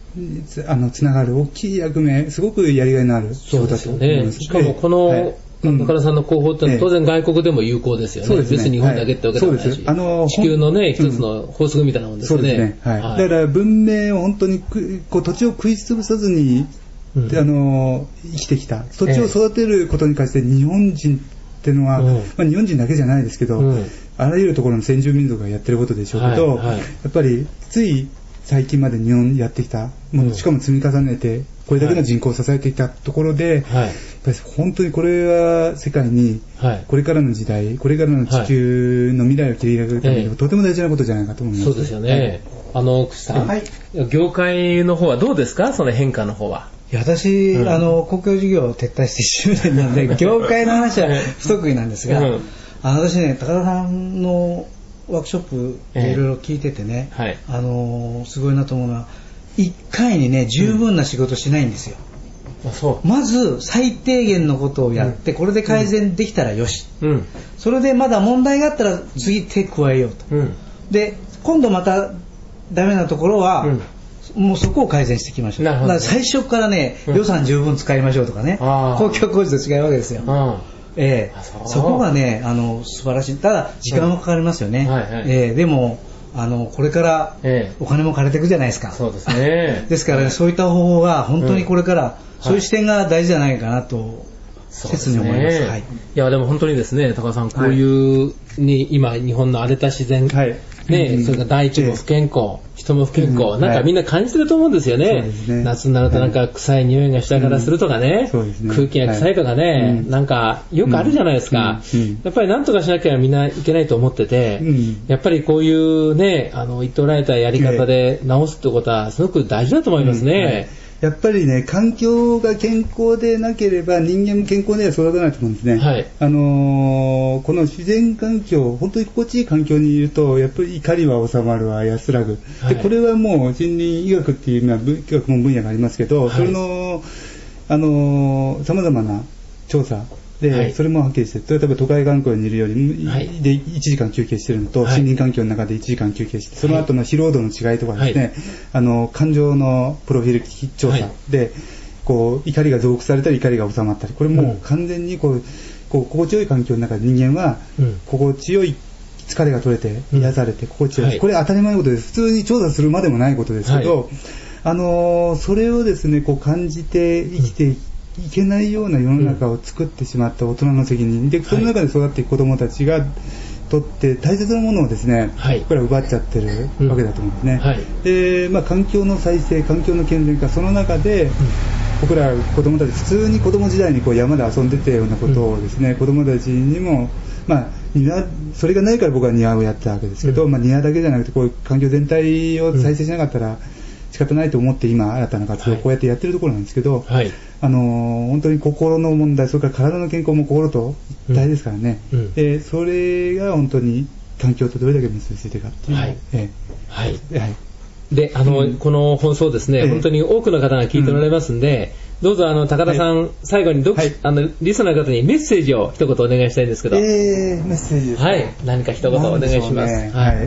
つながる大きい役目、すごくやりがいのある仕事だと思います。 しかもこの、高田さんの広報ってのは当然外国でも有効ですよね。そうですね、別に日本だけってわけではないし、地球のね、一つの法則みたいなもんですよね。 そうですね。はい。だから文明を本当にこう土地を食いつぶさずに、生きてきた。土地を育てることに関して日本人っていうのは、日本人だけじゃないですけど、あらゆるところの先住民族がやってることでしょうけど、やっぱりつい最近まで日本やってきた、しかも積み重ねて、これだけの人口を支えてきたところで、やっぱり本当にこれは世界に、これからの時代、これからの地球の未来を切り開くためにとても大事なことじゃないかと思います。 そうですよね。久さん、業界の方はどうですか、その変化の方は。 いや、私、公共事業を撤退して10年なんで、業界の話は不得意なんですが、私ね、高田さんのワークショップでいろいろ聞いててね、すごいなと思うのは、1回にね、十分な仕事しないんですよ。まず最低限のことをやって、これで改善できたらよし、それでまだ問題があったら次手加えようと、で今度またダメなところは、もうそこを改善していきましょう。だから最初からね、予算十分使いましょうとかね、公共工事と違うわけですよ。そこがね、素晴らしい。ただ時間もかかりますよね。でもこれからお金も枯れていくじゃないですか。 そうですね。 ですから、ね、そういった方法が本当にこれから、そういう視点が大事じゃないかなと切に思います。いや、でも本当にですね、高田さん、こういう今日本の荒れた自然、それから大地も不健康、人も不健康、なんかみんな感じてると思うんですよね。夏になるとなんか臭い匂いが下からするとかね、空気が臭いとかね、なんかよくあるじゃないですか。やっぱりなんとかしなきゃみんないけないと思ってて、やっぱりこういうね、言っておられたやり方で直すってことはすごく大事だと思いますね。 やっぱりね、環境が健康でなければ人間も健康では育たないと思うんですね。この自然環境、本当に心地いい環境にいると、やっぱり怒りは収まるわ、安らぐ。で、これはもう森林医学っていう医学の分野がありますけど、それの、様々な調査で、それもはっきりして、例えば都会環境にいるよりで1時間休憩してるのと、森林環境の中で1時間休憩して、その後の疲労度の違いとかですね、感情のプロフィール調査で、こう怒りが増幅されたり怒りが収まったり、これもう完全に心地よい環境の中で人間は心地よい疲れが取れて癒されて心地よい、これ当たり前のことです。普通に調査するまでもないことですけど、それをですね、感じて生きていけないような世の中を作ってしまった大人の責任で、その中で育っていく子どもたちがとって大切なものをですね、これは奪っちゃってるわけだと思うんですね。で、環境の再生、環境の健全化、その中で、僕ら子どもたち、普通に子ども時代に山で遊んでたようなことをですね、子どもたちにも、それがないから僕は庭をやったわけですけど、庭だけじゃなくてこういう環境全体を再生しなかったら仕方ないと思って今新たな活動をこうやってやってるところなんですけど、本当に心の問題、それから体の健康も心と一体ですからね、でそれが本当に環境とどれだけ結びついているかっていうのを、 で、この放送ですね、本当に多くの方が聞いておられますんで、どうぞ高田さん、最後にリスナーの方にメッセージを一言お願いしたいんですけど。 メッセージですか。 何か一言お願いします。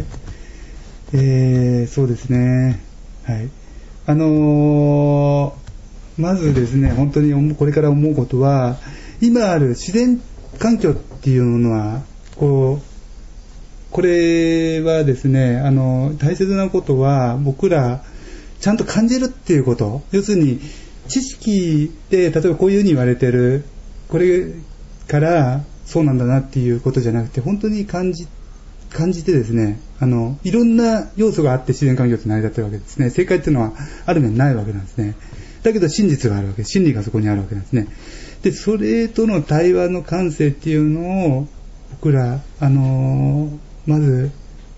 そうですね。まずですね、本当にこれから思うことは、今ある自然環境っていうのは、これはですね、大切なことは、僕ら、ちゃんと感じるっていうこと。要するに、知識で、例えばこういうふうに言われてる、これからそうなんだなっていうことじゃなくて、本当に感じてですね、いろんな要素があって自然環境って成り立ってるわけですね。正解っていうのはある面ないわけなんですね。だけど真実があるわけ、真理がそこにあるわけなんですね。で、それとの対話の感性っていうのを、僕ら、まず、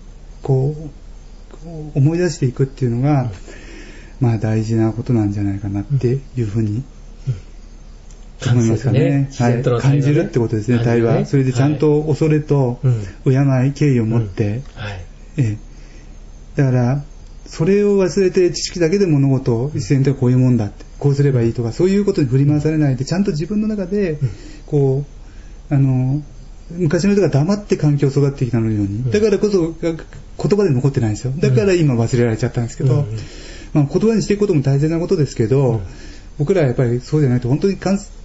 思い出していくっていうのが、大事なことなんじゃないかなっていうふうに思いますかね。感じるってことですね、対話。それでちゃんと恐れと敬い、敬意を持って、だから、それを忘れて知識だけで物事を自然とはこういうもんだって、こうすればいいとか、そういうことに振り回されないで、ちゃんと自分の中で、昔の人が黙って環境を育ってきたのように、だからこそ言葉で残ってないんですよ。だから今忘れられちゃったんですけど、 言葉にしていくことも大切なことですけど、僕らはやっぱりそうじゃないと、本当に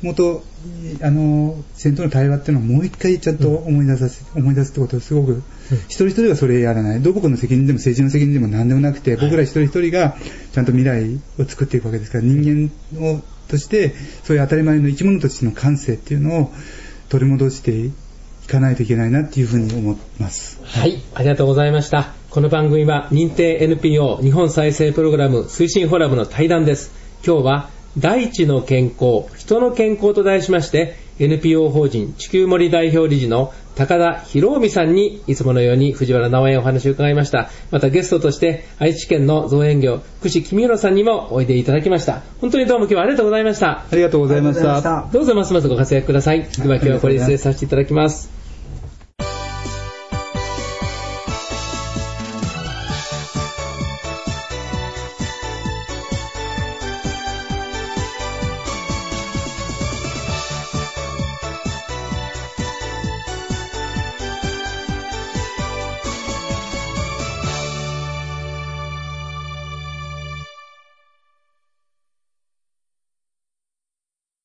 先頭の対話っていうのをもう一回ちゃんと思い出すってことをすごく、一人一人がそれやらない。土木の責任でも政治の責任でも何でもなくて、僕ら一人一人がちゃんと未来を作っていくわけですから、人間として、そういう当たり前の生き物としての感性っていうのを取り戻していかないといけないなっていうふうに思います。 はい、ありがとうございました。この番組は認定 NPO 日本再生プログラム推進フォーラムの対談です。今日は大地の健康、人の健康と題しまして、NPO 法人地球森代表理事の高田博臣さんにいつものように藤原直江お話を伺いました。またゲストとして愛知県の造園業福士公弘さんにもおいでいただきました。本当にどうも今日はありがとうございました。 ありがとうございました。 どうぞますますご活躍ください。では今日はこれで失礼させていただきます。